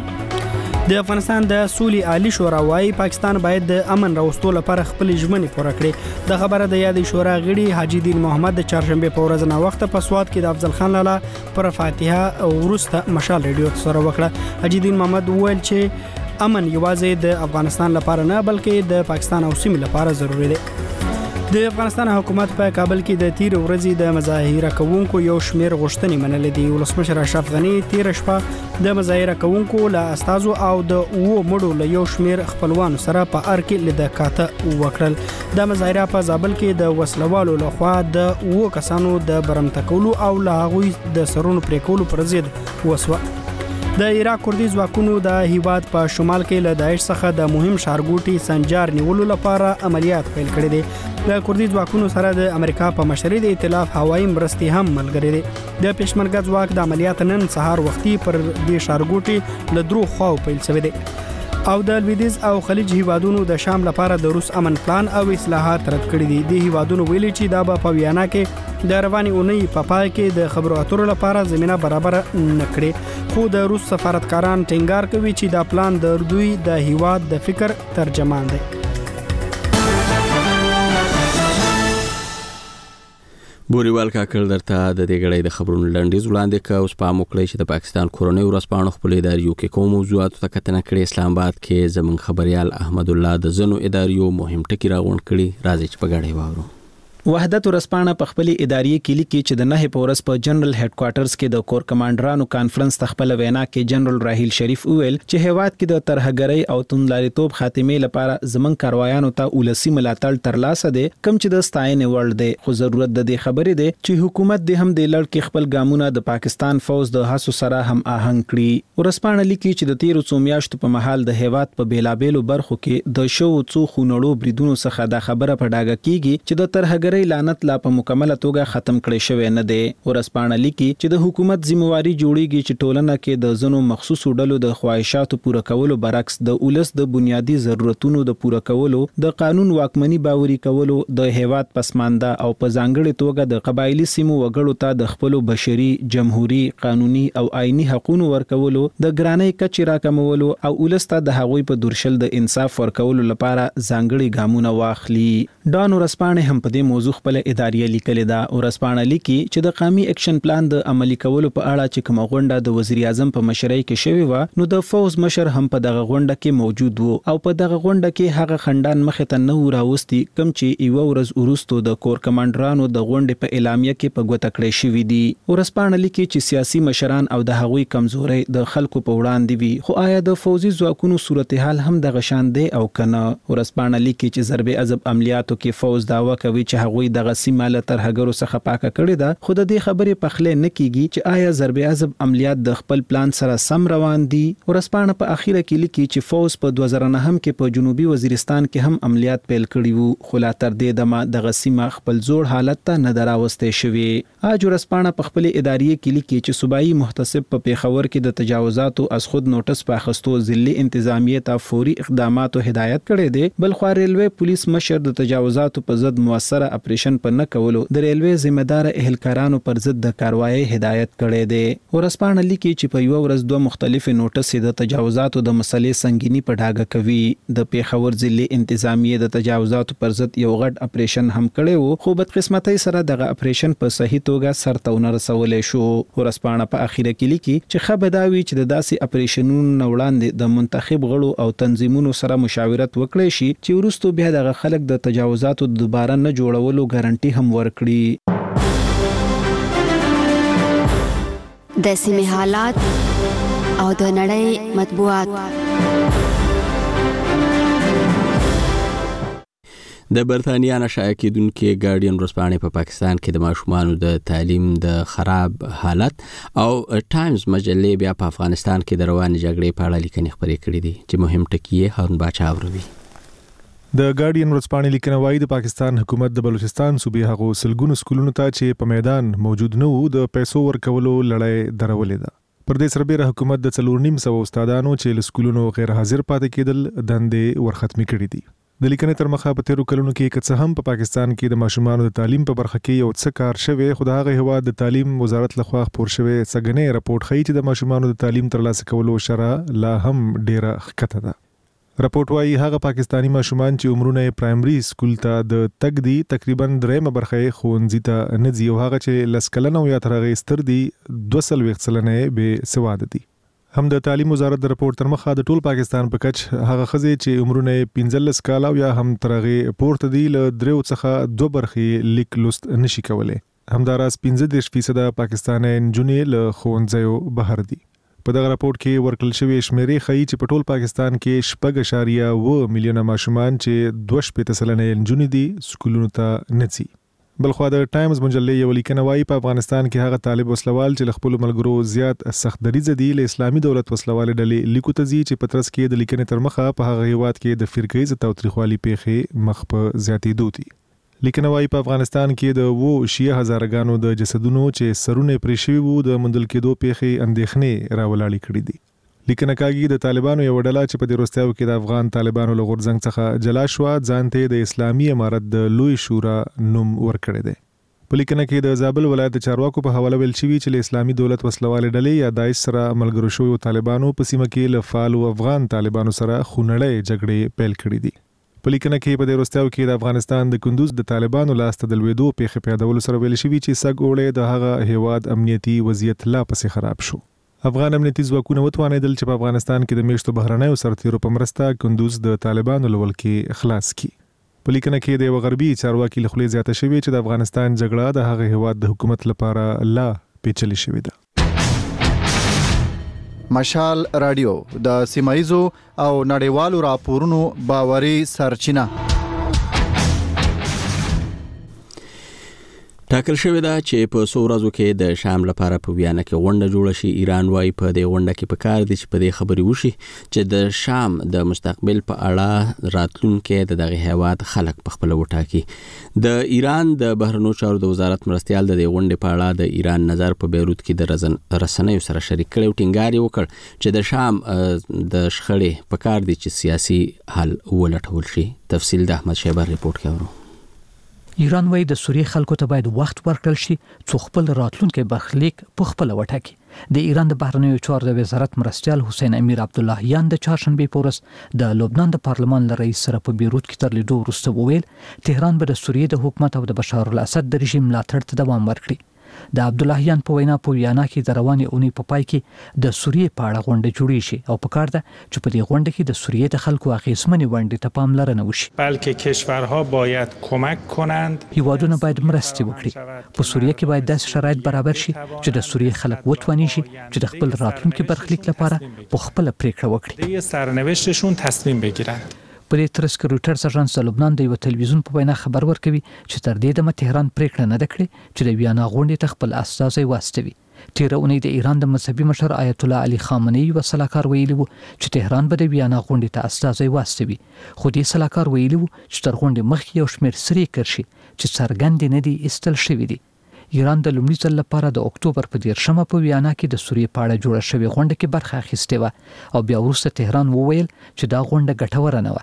د افغانستان د سولې عالی شورا وايي پاکستان باید د امن راوستلو لپاره خپل ژمنې پوره کړي. د خبره د یادې شورا غړي حاجی دین محمد د چهارشنبه په ورځ نه وخت په سواد کې د افضل خان لالا پر فاتحه او ورسته مشال ریډیو سره وکړه. حاجی دین محمد وویل چې امن یوازې د افغانستان لپاره نه بلکې د پاکستان او سیمې لپاره ضروری دی. د افغانستان حکومت په کابل کې د تیر ورځې د مظاهره کوونکو یو شمیر غوښتنې منلې دي. ولسمشر اشرف غنی تیر شپه د مظاهره کوونکو له استازو او د وو مړو له یو شمیر خپلوانو سره په ار کې لیدکاته وکړل. د مظاهره په زابل کې د وسلوالو لخوا د وو کسانو د برمته کولو او له هغوی د سرونو پرې کولو پر ضد وسوه. د عراق کردي ځواکونو د هیواد په شمال کې له داعش څخه د مهم ښارګوټي سنجار نیولو لپاره عملیات پیل کړي دي. د کردي ځواکونو سره د امریکا په مشرۍ د ائتلاف هوایي مرستې هم ملګري دي. د پېشمرګه ځواک د عملیات نن سهار وختي پر دې ښارګوټي له درو خواو پیل شوی دی او د لویدیځ او خلیج هیوادونو د شام لپاره د روس امن پلان او اصلاحات رد کړي دي. د هیوادونو ویلي چې دا به په ویانا کې د رواني اونۍ په پای کې د خبرو اترو لپاره زمينه برابر نه کړي. خو د روس سفارتکاران ټینګار کوي چې دا پلان د دوی د هیواد د فکر ترجمان دی. بوریوال کاکړ درته د دې غړې د خبرونو لنډیز وړاندې کا. اوس په موکړی چې د پاکستان کورونی ورځپاڼو خپل اداریو کې کوم موضوعات ته کتنه کړې. اسلام آباد کې زمون خبريال احمد الله د زنو اداریو مهم ټکی راغونډ کړي. راځي چې په غړې واورو. وحدت ورځپاڼه په خپل اداري کې لیکي چې د نه په ورځ په جنرال هډ کوارټرز کې د کور کمانډرانو کانفرنس تخپل وینا کې جنرال راهیل شریف ویل چې هیواد کې د ترهګرۍ او توندلاریتوب خاتمه لپاره زمون کاروایانو ته ولسی ملاتړ ترلاسه دي کم چې د ستاینې وړ دی. خو ضرورت د دې خبرې دی چې حکومت د هم د لړ کې خپل ګامونه د پاکستان فوج د هڅو سره هم آهنګ کړي. ورځپاڼه لیکي چې د تیرو څو میاشتو په مهال د هیواد په بیلابېلو برخو کې د شو څو خونړو بریدونو څخه د خبره په ډاګه کیږي چې د ترهګرۍ لعنت لا په مکمله توګه ختم کړي شوی نه دی. ورځپاڼه لیکي چې د حکومت ذمہواری جوړیږي چې ټولنه کې د ځنو مخصوصو ډلو د خواهشاتو پوره کولو برعکس د ولس د بنیادی ضرورتونو د پوره کولو، د قانون واکمنی باوري کولو، د هیواد پسمانده او په ځانګړي توګه د قبایلی سیمو وګړو ته د خپل بشري، جمهوریت، قانوني او آئینی حقوقو ورکولو، د ګرانۍ کچې راکمولو او ولس ته د هغوی په درشل د انصاف ورکولو لپاره ځانګړي ګامونه واخلي. ډان ورځپاڼه هم په دې موضوع خپل اداري لیکل دا. ورځپاڼه لیکي چې د قومي اکشن پلان د عملي کولو په اړه چې کومه غونډه د وزیر اعظم په مشرۍ کې شوې و، نو د فوز مشر هم په دغه غونډه کې موجود وو او په دغه غونډه کې هغه خندان مخ ته نه راوستي کوم چې یو ورځ وروسته د کور کمانډرانو د غونډې په اعلامیه کې په ګوته کړې شوې دي. ورځپاڼه لیکي چې سیاسي مشران او د هغوی کمزوري د خلکو په وړاندې وي، خو آیا د فوزي ځواکونو صورتحال هم دغه شان دی او کنه؟ ورځپاڼه لیکي چې ضرب عذاب عملیاتو کې فوز داوا کوي چې هغوی دغه سیمه له ترهګرو څخه پاکه کړې ده، خو د دې خبرې په خله نه کیږي چې آیا ضرب عذاب عملیات د خپل پلان سره سم روان دي. ورځپاڼه په اخیره کې لیکي چې فوز په دوه زره نه هم کې په جنوبي وزیرستان کې هم عملیات پیل کړي وو، خو لا تر دې دمه دغه سیمه خپل زوړ حالت ته نه دراوستې شوې. اج ورځپاڼه په خپل اداري کې لیکي چې صوبایي محتسب په پیښور کې د تجاوزاتو از خود نوټس په اخستو ضلعي انتظامیه ته فوري اقداماتو هدایت کړي دي. بل خو ریلوی پولیس مشر د تجاوزاتو په ضد موثره اپریشن په نه کولو د ریلوي ذمہدار اهلکارانو پر ضد د کاروایی هدایت کړې ده. ورسپانه لیکي چې په یو ورځ دوه مختلف نوټس د تجاوزاتو د مسلې سنگینی په ډاګه کوي. د پیښور ضلع انتظامیه د تجاوزاتو پر ضد یو غټ اپریشن هم کړی وو، خو بدقسمتۍ سره دغه اپریشن په صحیح توګه سرته ونه رسولې شو. ورسپانه په اخیره کې لیکي چې خبرداوي چې د داسې اپریشنونو وړاندې د منتخب غړو او تنظیمونو سره مشاورت وکړي شي چې وروسته بیا دغه خلک د تجاوزاتو دوباره نه جوړولو ګارانټي هم ورکړي. د سیمې حالات او د نړۍ مطبوعات. د برتانیا نشایع کېدونکې ګارډین ورځپاڼې په پاکستان کې د ماشومانو د تعلیم د خراب حالت او ټایمز مجلې بیا په افغانستان کې د روانې جګړې په اړه لیکنې خپرې کړې دي چې مهم ټکي یې هارون باچا اوروي. د ګارډین ورځپاڼې لیکنه وايي د پاکستان حکومت د بلوچستان صوبې هغو سلګونو سکولونو ته چې په میدان موجود نه وو د پیسو ورکولو لړۍ درولې ده. پر دې سربېره حکومت د څلور نیم سوه استادانو چې له سکولونو غیر حاضر پاتې کېدل دندې ورختمې کړې دي. د لیکنې تر مخه په تیرو کلونو کې که څه هم په پاکستان کې د ماشومانو د تعلیم په برخه کې یو څه کار شوی، خو د هغه هیواد د تعلیم وزارت لخوا خپور شوی څګنې راپورټ ښیي چې د ماشومانو د تعلیم ترلاسه کولو شرح لا هم ډیره ښکته ده. راپورټ وايي هغه پاکستانی ماشومان چې عمرونه پرایمري سکول ته د تګ دي تقریبا درېمه برخه ښوونځي ته نه ځي او هغه چې لس کلنه یا تر هغې ستر دي دوه څلوېښت سلنه بې سواده دي. هم د تعلیم وزارت د راپورټ تر مخه د ټول پاکستان په کچ هغه ښځې چې عمرونه پنځلس کاله یا هم تر هغې پورته دي له دریو څخه دوه برخې لیک لوست نشي کولی. همداراز پنځه دېرش فیصده پاکستاني نجونې له ښوونځیو بهر دي. په دغه راپورټ کې ورکړل شوی شمیرې ښیي چې په ټول پاکستان کې شپږ اعشاریه اووه میلیونه ماشومان چې دوه شپېته سلنه نجونې دي سکولونو ته نه ځي. بلخوا د ټایمز مجلې یو لیکنه وايي په افغانستان کې هغه طالب وسلوال چې له خپلو ملګرو زیات سخت دریځه دي له اسلامي دولت وسلوالې ډلې لیکو ته ځي چې په ترڅ کې د لیکنې تر مخه په هغه هیواد کې د فرقه ییز تاوتریخوالي پیښې مخ په زیاتېدو دي. لیکنه وايي په افغانستان کې د اووه شیعه هزارګانو د جسدونو چې سرونه پرې شوي وو د موندل کېدو پیښې اندېښنې راولاړې کړي دي. لیکنه کاږي د طالبانو یو ډله چې په دې وروستیو کې د افغان طالبانو له غورځنګ څخه جلا شوه ځان ته د اسلامي امارت د لوی شورا نوم ورکړی دی. په لیکنه کې د زابل ولایت د چارواکو په حواله ویل شوي چې له اسلامي دولت وسلوالې ډلې یا داعش سره ملګرو شویو طالبانو په سیمه کې له فعالو افغان طالبانو سره خونړۍ جګړې پیل کړې دي. په لیکنه کې په دې وروستیو کې د افغانستان د کندوز د طالبانو لاسته د لوېدو پیښې په یادولو سره ویل شوي چې سږ اوړی د هغه هیواد امنیتي وضعیت لا پسې خراب شو. افغان امنیتي ځواکونه وتوانېدل چې په افغانستان کې د میشتو بهرنیو سرتیرو په مرسته کندوز د طالبانو له ولکې خلاص کړي. په لیکنه کې د یو غربي چارواکي له خولې زیاته شوې چې د افغانستان جګړه د هغه هیواد د حکومت لپاره لا پیچلې شوې ده. مشال رادیو د سیمایزو او نړیوالو راپورونو باوري سرچینه. ټاکل شوې ده چې په څو ورځو کې د شام لپاره په ویانا کې غونډه جوړه شي. ایران وايي په دې غونډه کې پکار دي چې په دې خبرې وشي چې د شام د مستقبل په اړه راتلونکي د دغه هیواد خلک په خپل وټاکي. د ایران د بهرنیو چارو د وزارت مرستیال د دې غونډې په اړه د ایران نظر په بیروت کې د رسن رسنیو سره شریک کړي او ټینګار وکړ چې د شام د شخړې پکار دي چې سیاسي حل ولټول شي. تفصیل د احمد شیبر ریپورت کوي. ایران وايي د سوریې خلکو ته باید وخت ورکړل شي څو خپل راتلونکي برخلیک په خپل وټاکي. د ایران د بهرنیو چارو د وزارت مرستیال حسین امیر عبداللهیان د چهارشنبه په ورځ د لبنان د پارلمان له رئیس سره په بیروت کې تر لیدو وروسته وویل تهران به د سوریې د حکومت او د بشار الاسد د رژیم ملاتړ ته دوام ورکړي. د عبداللهیان په وینا په ویانا کې د روانې اونۍ په پای کې د سوریې په اړه غونډه جوړې شي او په کار ده چې په دې غونډه کې د سوریې د خلکو اغیزمنې ونډې ته پاملرنه وشي. بلکې کشورها باید کمک کنند. هیوادونه باید مرسته وکړي. په سوریې کې باید داسې شرایط برابر شي چې د سوریې خلک وتواني شي چې د خپل راتلونکي برخلیک لپاره په خپل پریکړه وکړي. د سرنوشتشون تصمیم بگیرند. په دې ترڅ کې رویټرز اژانس د لبنان د یو تلویزیون په وینا خبر ورکوي چې تر دې دمه تهران پریکړه نه کړې چې د ویانا غونډې ته خپل استازی واستوي. تیره اونۍ د ایران د مذهبي مشر آیت الله علي خامنه‌ای یو سلاکار ویلي وو چې تهران به د ویانا غونډې ته استازی واستوي. خو دې سلاکار ویلي وو چې تر غونډې مخکې یو شمېر سری کرشي چې څرګند نه دي ایستل شوی دي. ایران د لومړي ځل لپاره د اکتوبر په دیرشمه په ویانا کې د سوریې په اړه جوړه شوې غونډه کې برخه اخیستې وه او بیا وروسته تهران وویل چې دا غونډه ګټوره نه وه.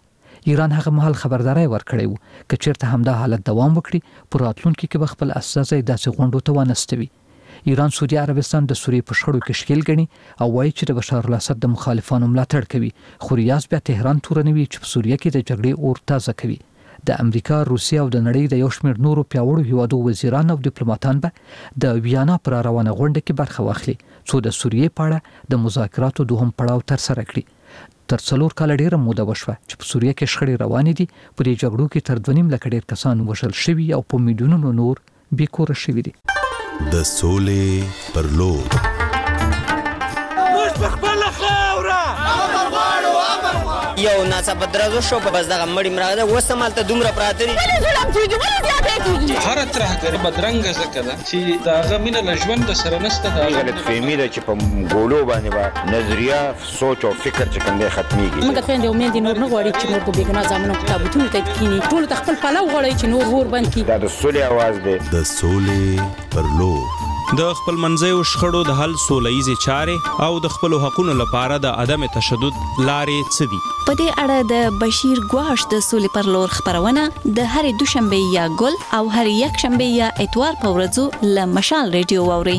ایران هغه مهال خبرداري ورکړې وو چې چیرته همدا حالت دوام وکړي پر راتلونکي کې به خپل اساسي داسې غونډو ته ونستوي. ایران سعودي عربستان د سوریې په شخړو کې ښکیل ګڼي او وایي چې د بشار الاسد د مخالفانو ملاتړ کوي، خو ریاض بیا تهران تورنوي چې په سوریه کې د جګړې اور تازه کوي. د امریکا، روسیه او د نړۍ د یو شمېر نورو پیاوړو هیوادو وزیران او ډیپلوماټان به د ویانا پر روانه غونډه کې برخه واخلي څو د سوریې په اړه د مذاکراتو دوهم پړاو تر سره کړي. تر څلور کال ډیره موده وشوه چې په سوریه کې شخړې روانې دي. په دې جګړو کې تر دوه نیم لک ډیر کسان وژل شوي او په میلیونونو نور بې کوره شوي دي. د سولې پر لور موږ په خپله خاوره امر غواړو، امر غواړو. یو ناڅاپه درزو شو په بس دغه مړی مرغه ده، اوس همالته دومره پراته دي. ولې ظلم کېږي، ولې زیاتی کېږي؟ هره ترهګر بدرنګه ځکه ده چې د هغه مینه له ژونده سره نشته. د غلطفهمي ده چې په ګولو باندې به نظریه، سوچ او فکر چې کوم دی ختمېږي. موږ خویندې او میندې نور نه غواړي چې نور په بېګناه زامنو په تابوتونو ته کښېني. ټولو ته خپل پلو غواړي چې نور اور بند کړي. دا د سولې اواز دی. د سولې پر لور د خپل منځیو شخړو د حل سولهییزې چارې او د خپلو حقونو لپاره د عدم تشدد لارې څه دي؟ په دې اړه د بشیر ګواش د سولې پر لور خبرونه د هرې دوشنبه یا ګل او هر یک شنبه یا اتوار په ورځو له مشال ریډیو واورئ.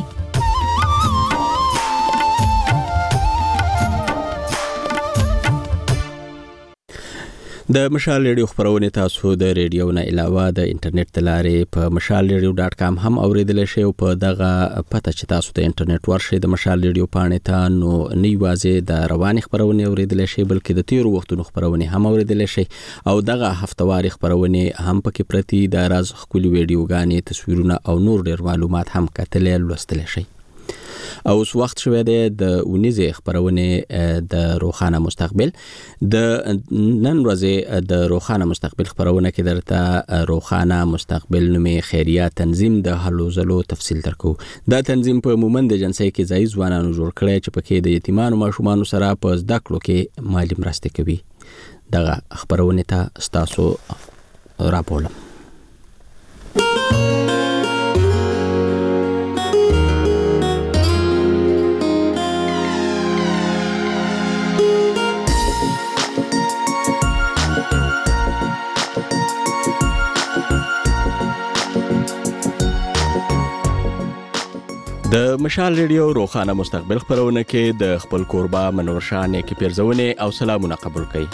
د مشال ریډیو خبرونه تاسو د ریډیو نه علاوه د انټرنیټ تلارې په مشال ریډیو ډاټ کام هم اوریدلی شئ او په دغه پته چې تاسو د انټرنیټ ورشئ د مشال ریډیو پاڼې ته نو نه یوازې د رواني خبرونه اوریدلی شئ بلکې د تیرو وختونو خبرونه هم اوریدلی شئ او دغه هفتواري خبرونه هم پکې پرتې د راز خولي ویډیوګانې، تصویرونه او نور ډیر معلومات هم کتلې لوستلی شئ. او اوس وخت شوی دی د اونیزې خبرونه د روښانه مستقبل. د نن ورځې د روښانه مستقبل خبرونه کې درته روښانه مستقبل نومي خیریه تنظیم د هلو ځلو تفصیل درکو. دا تنظیم په مومند جنسي کې ځای ځوانانو جوړ کړی چې پکې د یتیمانو ماشومانو سره په زده کړو کې مالی مرسته کوي. دغه خبرونه ته ستاسو راپورم. د مشال ریډیو روښانه مستقبل خبرونه کې د خپل کوربه منور شاه نیکي پیرزونه او سلامونه قبول کړئ.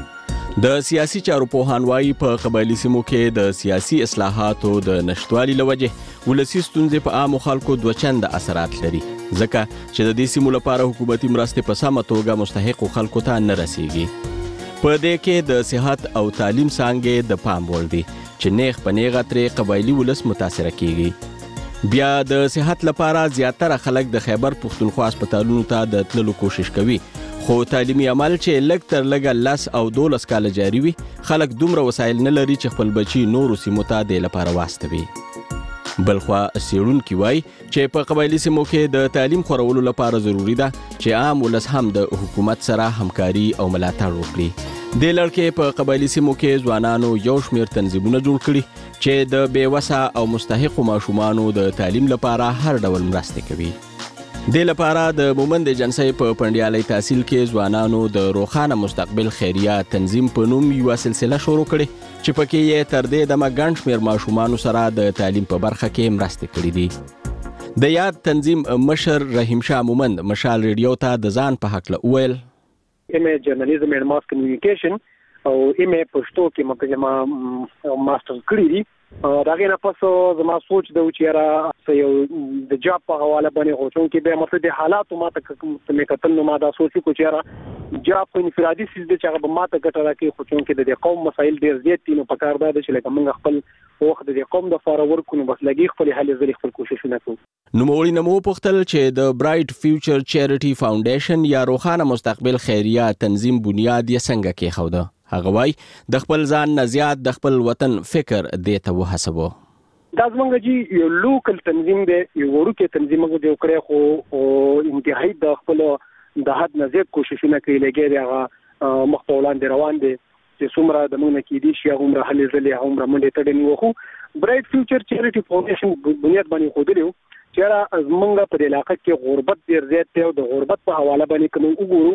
د سیاسي چارو پوهان وايي په قبایلی سیمو کې د سیاسي اصلاحاتو د نشټوالي لوجه ولسی ستونزې په عامو خلکو دوه چنده اثرات لري، ځکه چې د دې سیمو لپاره حکومتي مرستې په سمه توګه مستحقو خلکو ته نه رسیږي. په دې کې د صحت او تعلیم څانګې د پام وړ دي چې نیغ په نیغه ترې قبایلی ولس متاثر کیږي. بیا د صحت لپاره زیاتره خلک د خیبر پښتونخوا هسپتالونو ته د تللو کوشش کوي، خو تعلیمي عمل چې لږ تر لږه لس او دولس کاله جاري وي، خلک دومره وسایل نه لري چې خپل بچي نورو سیمو ته د لپاره واستوي. بلخوا څېړونکي وایي چې په قبایلي سیمو کې د تعلیم خورولو لپاره ضروري ده چې عام ولس هم د حکومت سره همکاري او ملاتړ وکړي. د لړکې په قبایلي سیمو کې ځوانانو یو شمېر تنظیمونه جوړ کړي چې د بې وسه او مستحقو ماشومانو د تعلیم لپاره هر ډول مرستې کوي. د لپاره د مومند جنسي په پنډیالۍ تحصیل کې ځوانانو د روښانه مستقبل خیریه تنظیم په نوم یو سلسله شروع کړي چې پکې یې تر دې دمه ګڼ شمېر ماشومانو سره د تعلیم په برخه کې مرستې کړي دي. د یاد تنظیم مشر رحیم شاه مومند مشال ریډیو ته د ځان په هکله وویل: ایم اے جرنالیزم اینڈ ماس کمیونیکیشن او ایم اے پښتو کې مکمه ماستر کړی دي. دا غینه پس زما سوچ د وچیرا یو د جاب په حواله باندې غوښتم کې به مطلب د حالاتو ماته مې کتل نو ما دا سوچ کو چیرې جاب په انفرادي سیس د چاغه به ماته ګټه راکې غوښتم کې د قوم مسایل ډیر زیات دي نو پکار دا چې لکه موږ خپل وخت د قوم د فار ورکو نو بس لګي خپل حل زری خپل کوشش نه کوو. نو موري نمو پختل چې د برایټ فیوچر چیریټي فاونډیشن یا روښانه مستقبل خیریه تنظیم بنیاد یې څنګه کې خوده. هغه وای د خپل ځان نه زیات د خپل وطن فکر دیته وحسبو. دا زمونږ جی یو لوکل تنظیم دی، یو وړوکی تنظیم موږ جوړ کړی خو انتهایی د خپل د حد نه زیات کوششونه کوي لګي دی هغه مخ په وړاندې روان دی چې څومره د موږ نه کېدي شي هغومره هلې ځلې هغومره منډې تړلې وخو برایټ فیوچر چیریټي فاونډیشن بنیاد باندې ښودلی و چې زمونږ په دې علاقه کې غربت ډېر زیات دی او د غربت په حواله باندې که موږ وګورو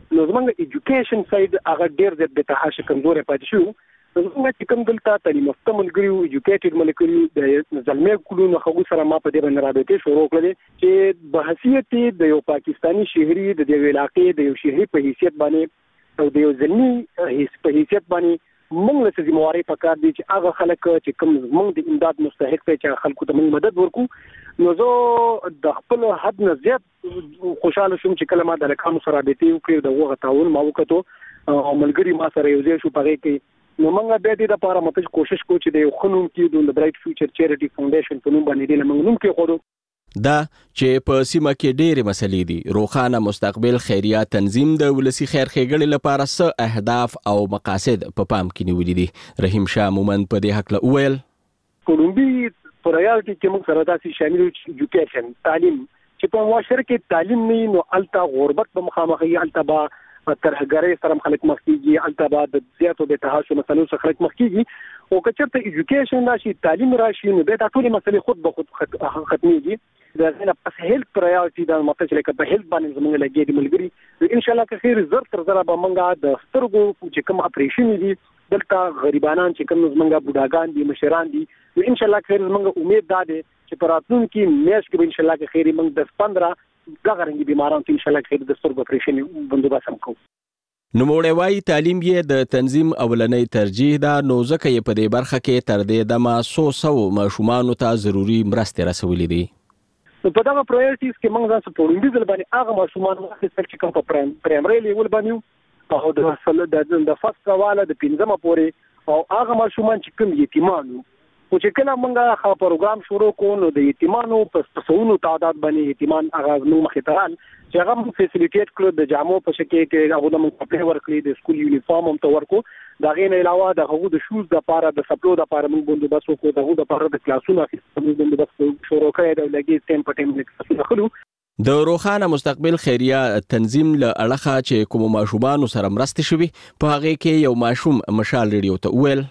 نو زمونږ ایجوکیشن ساید هغه ډیر د بتاحاش کمزوري پاتې شو. زمونږ چې کوم دلته تعلیم یافته ملګري وو ایجوکیټډ ملګري د زلمې کلونو خو سره ما په دې باندې رابطې شروع کړې چې په حیثیت د یو پاکستانی شهري د دې علاقې د یو شهري په حیثیت باندې او د یو زلمي په حیثیت باندې موږ له ذمہواری پکار دي چې هغه خلک چې کوم موږ د امداد مستحق دي چې خلکو ته موږ مدد ورکو. نو زه د خپل حد نه زیات خوشاله شوم چې کله ما د لکانو سره رابطې وکړې د وغه تعاون ما وکړو او ملګری ما سره یو ځای شو په کې. نو موږ به دې لپاره مته کوشش کوو چې د یو خنوم کې د برایټ فیوچر چیریټي فاونډیشن په نوم باندې د موږ نوم کې خورو. دا چې په سیمه کې ډېرې مسلې دي. روخانه مستقبل خیریه تنظیم د ولسی خیر ښېګڼې لپاره څه اهداف او مقاصد په پا پام کې نیولي دي. رحیم شاه مومند په دې حق له وویل کولومبي پرایالټي کې موږ سره تاسو شامل ایجوکیشن تعلیم چې په معاشره کې تعلیم نه نو التا غربت په مخامخي التا با ترهګرۍ سره خلک مخ کیږي التا با د زیاتو د تحاشو مسلو سره خلک مخ کیږي او که چېرته ایجوکیشن راشي تعلیم راشي نو به دا ټول مسلې خود به خود ختميږي. دا نه پس هیلث پرایالټي دا مطلب چې لکه په هیلث باندې زموږ لګي د ملګری ان شاء الله که خیر زر تر زره به منګه د سترګو چې کوم اپریشن دي دلته غریبانان چې کوم زمونږه بوډاګان دي مشران دي ان شاء الله خیر زمونږ امید ده چې پر راتلونکي میاشت کې ان شاء الله که خیر موږ د پندرہ دغه رنګي بیماران ته ان شاء الله خیر د سترګو اپریشن بندوبست هم کوو. نوموړی وایي تعلیم یې د تنظیم اولنۍ ترجیح ده نو ځکه یې په دې برخه کې تر دې دمه څو سوو ماشومانو ته ضروري مرستې رسولې دي. نو په دغه پرایورټیز کې موږ ځان په وړاندې ځل باندې هغه ماشومان واخیستل چې کوم په پرایمري لیول باندې او د فصل د د فصل والا د پنځمه پورې او هغه ماشومان چې کوم یتیمانو او چې کله موږ خا پروګرام شروع کوو نو د یتیمانو په څونو تعداد باندې یتیمان اغاز نو مخیتران چې هغه موږ فیسیلیټیټ کړو د جامو په شکل کې هغه د موږ په ورکړي د سکول یونیفارم هم تو ورکو دا غین علاوه د هغه د شوز د لپاره د سپلو د لپاره موږ بندوبست وکړو د هغه د لپاره د کلاسونو موږ بندوبست شروع کړی د لګي ټیم په ټیم کې خلو. د روخانه مستقبل خیریه تنظیم له اړخه چې کوم ماشومان سره مرسته شوي په هغه کې یو ماشوم مشال ریډیو ته ویل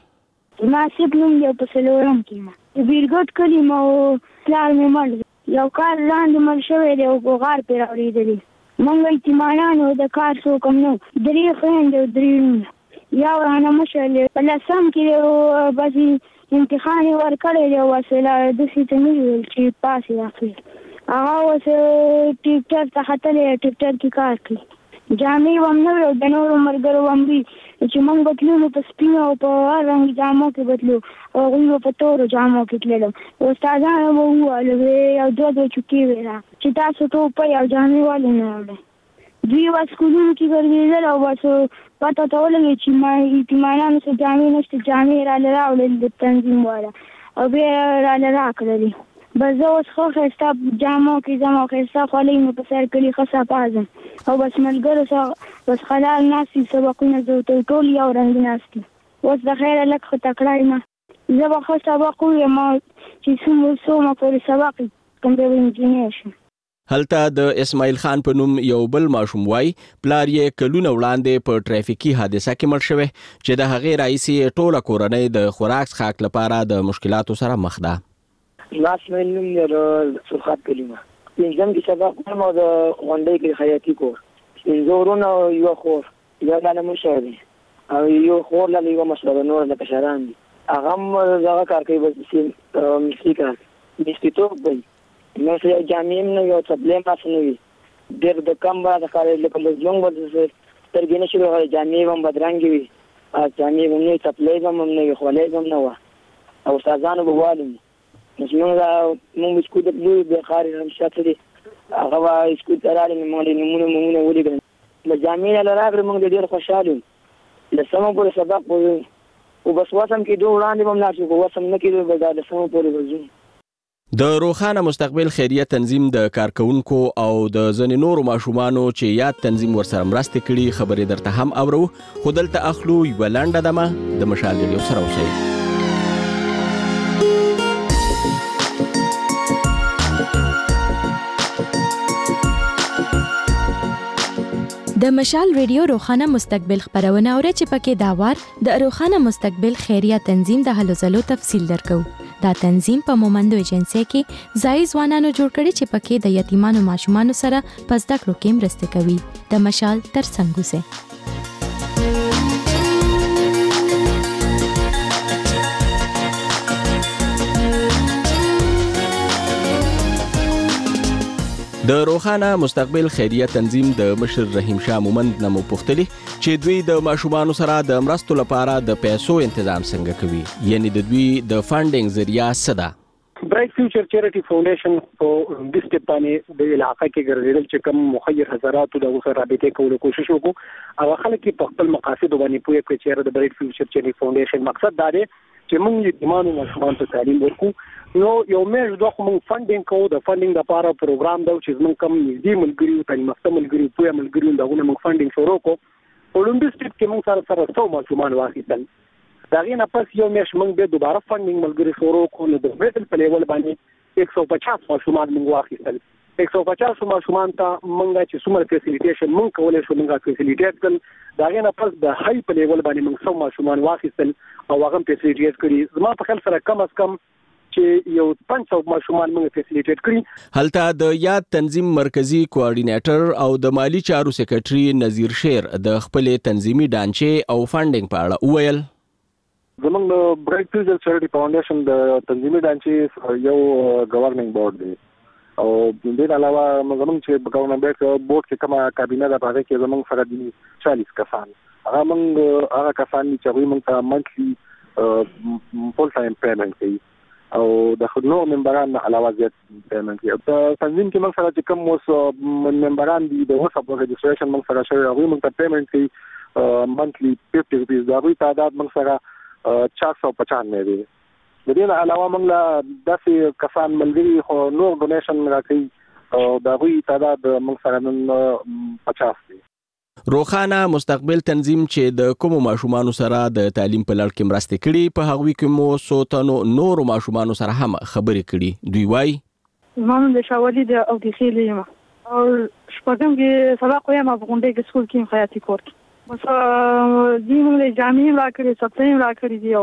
مناسب نوم یو په سلورم کې د بیرګوت کلمه او پلار مې مړ یو کار لاندې مړ شوی دی او غار پرې راوړېدلی موږ یتیمانانو د کار څوک هم نه درې خویندې او درې لوڼې یو رانه مشر دی په لسم کې بسې امتحان یې ورکړی دی وسله داسې ته نه ویل چې پاس یې اخلي هغه اوس ټیکټر ته ختلی ټیکټر کې کار کوي جامې هم نه وي او د نورو ملګرو هم وي چې موږ به تللو په سپینو او په هر رنګ جامو کې به تلو او هغوی به په تورو جامو کې تللو استادانو به وویل یو دوه دوه چوکۍ وې را چې تاسو ټوپۍ او جامې ولې نه راوړئ دوی به سکولونو کې ګرځېدل او بس پته ته ولګېد چې ما یتیمانانو څه جامې نشته جامې یې راله راوړل د تنظیم والا او بیا یې راله راکړلې بس زه اوس ښه ښایسته جامو کې ځم او ښایسته خولۍ مې په سر کړي ښه صفا ځم او بس ملګرو سره بس خلال ناست دي سبقونه زه ورته ټول یو رنګ ناست دي اوس د خیره لږ ښه تکړه یم زه به ښه سبق ووایم چې څومره څومره پورې سبق کمپیوټر انجینر شم. هلته د اسماعیل خان په نوم یو بل ماشوم وای پلار یې کلونه وړاندې په ټرافیکي حادثه کې مړ شوی چې د هغې رئیس یې ټوله کورنۍ د خوراک څښاک لپاره د مشکلاتو سره مخ ده. لاس مې نوم یې سرخات کلمه پنځم کې سبق وایم او د غونډۍ کې خیاطي کور پنځه ورونه او یوه خور یو لاله مشر دی او یو خور لاله یوه مشره نور د کشران دي هغه هم دغه کار کوي بس مستي کار مستیتوب دی نو څه یو جامې هم نه وي او څپلۍ هم هسې نه وي ډېر د کم به د کار لکه مظلوم به سترګې نه شي وغلی جامې به هم بدرنګې وي جامې به هم نه وي څپلۍ به هم نه وي خولۍ به هم نه وه او استادانو به والو نو چې موږ موږ سکول ته تلو بیا خارې هم شاته دی هغه به سکول ته راغلې نو موږ نومونه موږونه ولیکل له جامې نه راغلې موږ ډېر خوشحال یو لسمه پورې سبق وویو خو بس وسم کېدو وړاندې به هم لاړ شو خو وسم نه کېدو به دا لسمه پورې به ځو. د روخانه مستقبل خیریه تنظیم د کارکونکو او د ځینې نورو ماشومانو چې یاد تنظیم ورسره مرستې کړي خبرې درته هم اورو خو دلته اخلو یوه لنډه دمه د مشال ریډیو سره اوسئ. د مشال ریډیو روخانه مستقبل خبرونه اورئ چې پکې دا وار د روخانه مستقبل خیریه تنظیم د هلو ځلو تفصیل درکو. دا تنظیم په مومندو ایجنسی کې ځای ځوانانو جوړ کړي چې پکې د یتیمانو ماشومانو سره په زده کړو کې مرسته کوي. د مشال ترڅنګ اوسئ. د روخانه مستقبل خیریه تنظیم د مشر رحیم شاه مومند نمو پوښتلی چې دوی د ماشومانو سره د مرستو لپاره د پیسو تنظیم څنګه کوي، یعنی د دوی د فاندینګ ذریعہ څه ده؟ برایټ فیوچر چیریټي فاونډیشن په د سټپانې د علاقې کې ګرځیدل چې کوم مخیر حضرات د اوسه رابطه کولو کوشش وکړو او خلک په خپل مقاصد باندې پوهه کړي چې د برایټ فیوچر چیریټي فاونډیشن مقصد دا دی چې موږ یتیمانو ماشومانو ته تعلیم ورکړو. نو یو مېش دوه موږ فاندینګ کوو، د فاندینګ لپاره پروګرام دا چې موږ کوم نږدې ملګری تعلیم یافته ملګری پوهه ملګری دغه موږ فاندینګ شروع کوو. په لومړي سټپ کې موږ سره سره څو ماشومان واخیستل، دا غي نه پس یو مېش موږ به دوباره فاندینګ ملګری شروع کوو. نو د میډل په لیول باندې یک سو پچاس ماشومان موږ واخیستل. یک سو پچاس ماشومان ته موږ چې څومره فیسیلیټیشن موږ کولای شو موږ فیسیلیټیټ کړل. دا غي نه پس د هاي په لیول باندې موږ څو ماشومان واخیستل او هغه فیسیلیټیټ کړی. زما په خیال سره کم از کم چې یو پنځه سوه ماشومان موږ فیسیلیټیټ کړی. هلته د یاد تنظیم مرکزی کوارډینیټر او د مالی چارو سیکریټري نذیر شیر د خپل تنظیمي ډانچې او فاندینګ په اړه وویل. زمونږ د برایټ فیوچر چیریټي فاونډیشن د تنظیمي ډانچې یو گورننګ بورډ دی او د دې علاوه زمونږ چې گورننګ بورډ کې کومه کابینه ده هغه کې زمونږ سره د چالیس کسان هغه موږ هغه کسان چې هغوی موږ ته منتلي فول ټایم پیمنټ کوي او د خدمو ممبران علاوه زیات پیمنټ کوي. په تنظیم کې موږ سره چې کوم اوس ممبران دي د وسب رجسټریشن موږ سره شوی هغوی موږ ته پیمنټ کوي منتلي ففټي روپیز. د هغوی تعداد موږ سره چار سو پچانوے دی. د دې علاوه موږ له داسې کسان ملګري خو نور ډونیشن راکوي او د هغوی تعداد موږ سره نن پچاس دی. روخانه مستقبل تنظیم چې د کومو ماشومانو سره د تعلیم په لړ کې مرسته کړي په هغوی کې مو څو تنو نورو ماشومانو سره هم خبرې کړي. دوی وایي زما د شاولي د او د خېلې یم او شپږم کې سبق وایم په غونډه کې سکول کې خیاطي کور کې بس دې موږ له جامې را کړې سپتیم را کړې دی او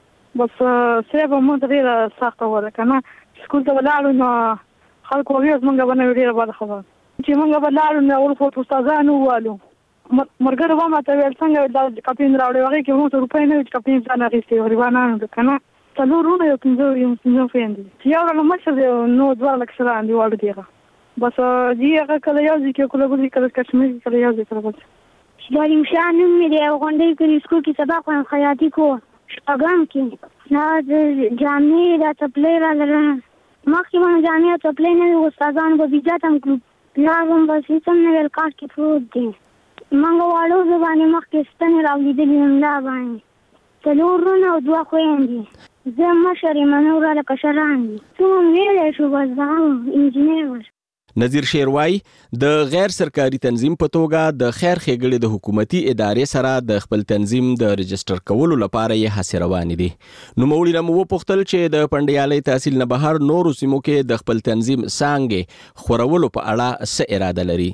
بس سبا مو ډیره سخته وره کنه سکول ته ولاړو نو خلکو ویل موږ باندې ډیره بد خبر چې موږ ولاړو نو ول فوټو استادانو والو مرګره و ما ته ویل څنګه د کاپین راوړې وغه کې مو ته روپې نه چې کاپین ځان اخیستې وربانانو کنه څلورونه یو پنځه یو پنځه فیندي یو له مشه نو دوه لکه سره اندي وړ دیغه بس دی هغه کله یو ځکه کله بل کله کشمیر کله یو ځکه بس داریم شان مې دی غونډې کې سکول کې سبق وایم خیاطي کو شپږم کې نه د جامې د چپلې را لره مخکې مونږ جامې چپلې نه استادان به بيجات هم کړو لا هم بس هیڅ نه ویل کار کې پروت دی مونږ واړو زبانه مخکې ستنې راولیدلې هم لا باندې څلورونه او دوه خویندې زه مشر یم نوره لکه شران دي څه هم ویلی شو بس دغه انجینر وش. نذیر شیروای د غیر سرکاري تنظیم په توګه د خیر ښېګړې د حکومتي ادارې سره د خپل تنظیم د رجستر کولو لپاره یې هڅې روانې دي. نوموړي نه مو وپوښتل چې د پنډیالۍ تحصیل نه بهر نورو سیمو کې د خپل تنظیم څانګې خورولو په اړه څه اراده لري.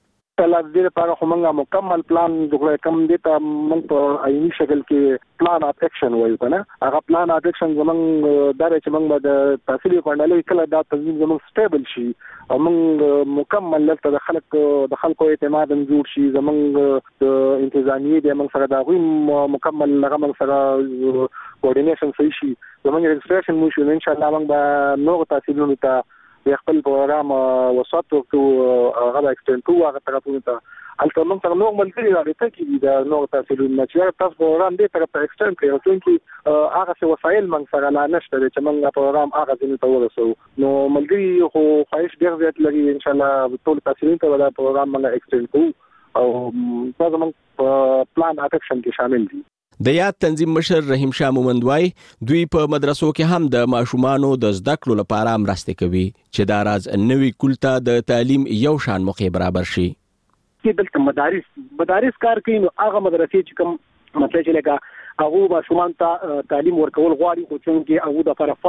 کله د دې لپاره خو موږ مکمل پلان جوړ کړم دي ته موږ په عیني شکل کې پلان اف اکشن وایو کنه هغه پلان اف اکشن زمونږ دا چې موږ د تحصیلي پنډیالۍ کله دا تنظیم زموږ سټیبل شي او موږ مکمل لته د خلک د خلکو اعتماد جوړ شي زمونږ د انتظامیه د موږ سره دا غوي مکمل هغه موږ سره کوارډینیشن صحیح شي زمونږ رجسټریشن مو شو ان شاء الله موږ به نور تحصیلونو ته د خپل پروګرام وسط او هغه ایکسټند کوو هغه طرفونو ته البته موږ څنګه نو ملګری راځي چې د نور تحصیلونو چې تاسو پروګرام دې طرف ته ایکسټند کړئ او چې هغه څه وسایل موږ سره لا نشته چې موږ پروګرام هغه ځینې ته ورسو نو ملګری خو خواهش ډېر زیات لري ان شاء الله ټول تحصیلونو ته دا پروګرام موږ ایکسټند کوو او تاسو موږ پلان اکشن کې شامل دي. د یاد تنظیم مشر رحیم شاه مومند وای دوی په مدرسو کې هم د ماشومانو د زده کړو لپاره مرسته کوي چې دا راز نوې کولته د تعلیم یو شان موقع برابر شي. چې دلته مدارس مدارس کار کوي نو هغه مدرسې چې کوم مطلب چې لکه هغه ماشومان ته تعلیم ورکول غواړي خو چې هغه د لپاره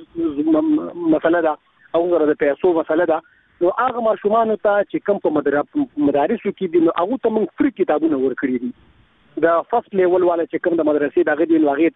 فاندینګ مسله ده او د پیسو مسله ده نو هغه ماشومان ته چې کوم په مدارسو کې دي نو هغه ته موږ فری کتابونه ورکړي دي د فرست لیول والا چې کوم د مدرسې دغه دی لغې ته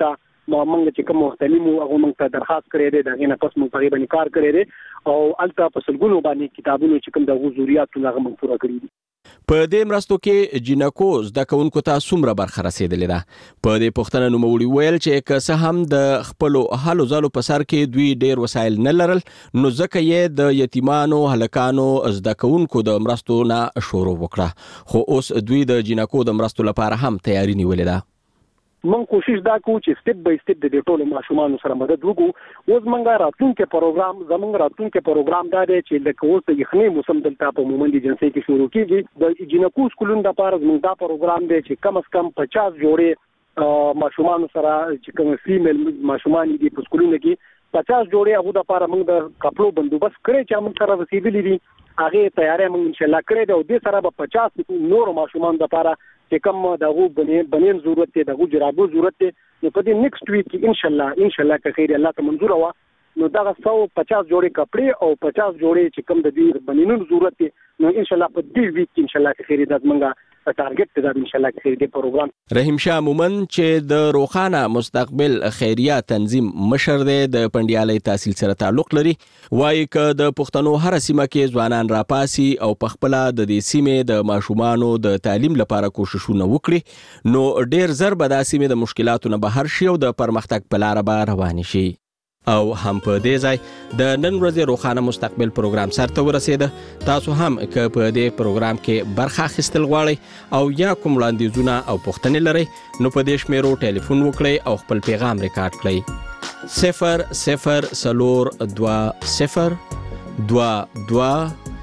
موږ چې کوم مختلفو هغه موږ ته درخواست کړی دی دا نه پس موږ په باندې کار کړی دی او الته په سلګونو باندې کتابونو چې کوم د ضرورت هغه موږ پوره کړی دي. په دې مرستو کې جینکو زده کوونکو ته څومره برخه رسیدلې ده؟ په دې پوښتنه نوموړي ویل چې که څه هم د خپلو هلو ځلو په سر کې دوی ډېر وسایل نه لرل نو ځکه یې د یتیمانو هلکانو زده کوونکو د مرستو نه شروع وکړه، خو اوس دوی د جینکو د مرستو لپاره هم تیاری نیولې ده. من کوشش دا کوو چې سټپ بای سټپ د ټولو ماشومان سره مدد وکړو. اوس موږ راتلونکي پروګرام زموږ راتلونکي پروګرام دا دی چې د کوڅ د یخنۍ موسم دلته په مومند ایجنسی کې شروع کیږي. د جینکو سکولونو لپاره زموږ دا پروګرام دی چې کم از کم پچاس جوړې ماشومان سره چې کوم فیمیل ماشومان دي په سکولونو کې پچاس جوړې هغه د لپاره موږ د کپړو بندوبست کړی چې موږ سره رسیدلې دي، هغه تیاری موږ ان شاء الله کړی دی او د سره به پچاس نور ماشومان د لپاره چې کوم دغه بنین بنین ضرورت دی دغه جرابو ضرورت دی نو په دې نیکسټ ویک کې ان شاء الله ان شاء الله که خیر الله ته منظور وا نو دا څو پچاس جوړې کپړې او پچاس جوړې چې کوم د دې بنینونو ضرورت دی نو ان شاء الله په دې ویک کې ان شاء الله که خیر د منګه ټارګټ دی ان شاء الله که خیر د پروګرام. رحیم شاه مومن چې د روخانه مستقبل خیریه تنظیم مشر دی د پندیالي تحصیل سره تعلق لري، وایي ک د پښتنو هر سیمه کې ځوانان راپاسي او په خپل د دې سیمې د ماشومانو د تعلیم لپاره کوششونه وکړي نو ډیر زر به د سیمې د مشکلاتو نه بهر شي او د پرمختګ په لار به روان شي. او هم په دې ځای د نن ورځې روخانه مستقبل پروګرام سرته ورسېده. تاسو هم که په دې پروګرام کې برخه اخیستل غواړئ او یا کوم وړاندیزونه او پوښتنې لرئ نو په دې شمیرو ټلیفون وکړئ او خپل پیغام ریکارډ کړئ صفر صفر سلور دوا صفر دوا دوا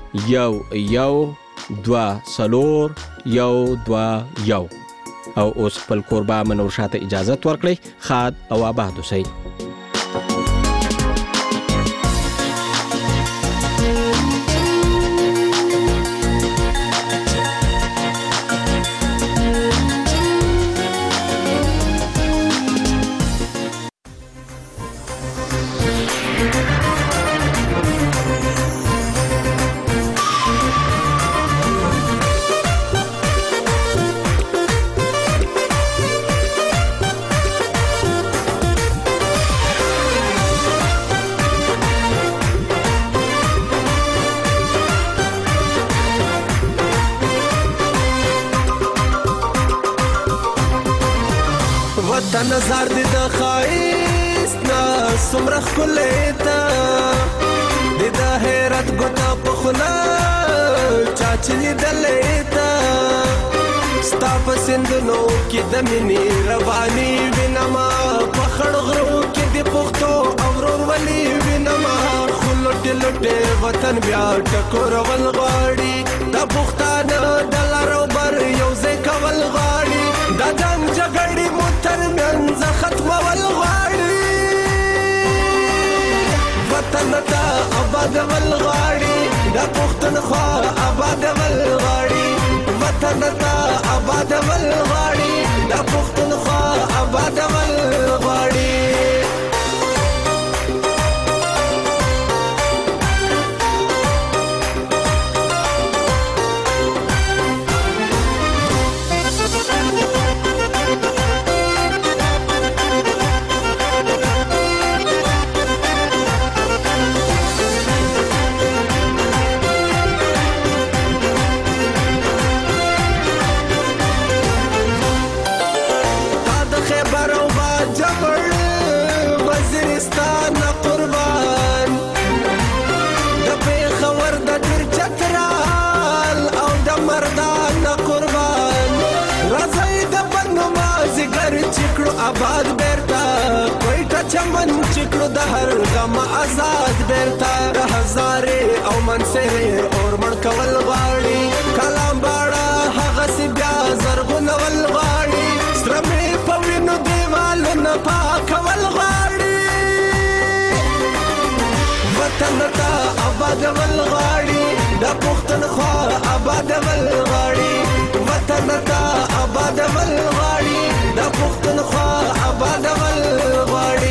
یو یو دوا سلور یو دوا یو. او اوس خپل کوربه منور شاته اجازت ورکړئ. خاد او آباد اوسئ. نظر دې د خایست نه څومره ښکلی ته د د حیرت ګوته په خوله چا چې لیدلی ته ستا په سیندونو کې د مینې رواني وینمه په خړ غرو کې د پښتو او ورورولي وینمه خو لوټې لوټې وطن بیا ټکورول غواړي دا پښتانه د لر او بر یو ځای کول غواړي دا جنګ جګړې مو ترمنځ ختمول غواړي وطن ته آبادول غواړي دا پښتونخوا آبادول غواړي وطن ته آبادول غواړي دا پښتونخوا آبادول غواړي. آباد بیرتا کوئټه چمن چکړو د هر غم آزاد بیرتا د هزارې او منصرې اور مړ کول غواړي کلام باړه هغه سی بیا زرغونول غواړي سره مې په وینو دیوالونه پاکول غواړي وطن ته آبادول غواړي د پښتونخوا آبادول غواړي وطن ته آبادول غواړي د پښتونخوا آبادول غواړي.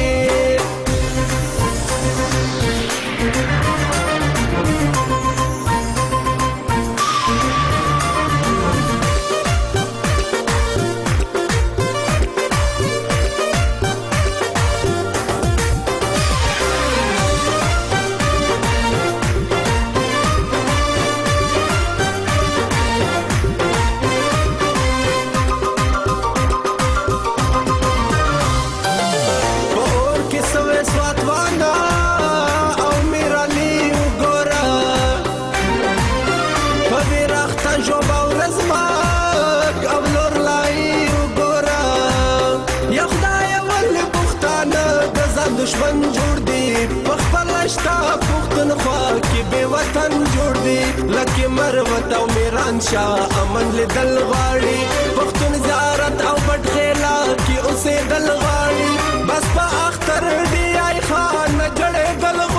دشمن جوړ دی په خپل شتا پښتونخوا کې به وطن جوړ دی لکه مروت او میران شاه امن لیدل غواړي پښتون زیارت او پټ خیلا کې اوسې دل غواړي بس په اختر دی آی خان جړې دل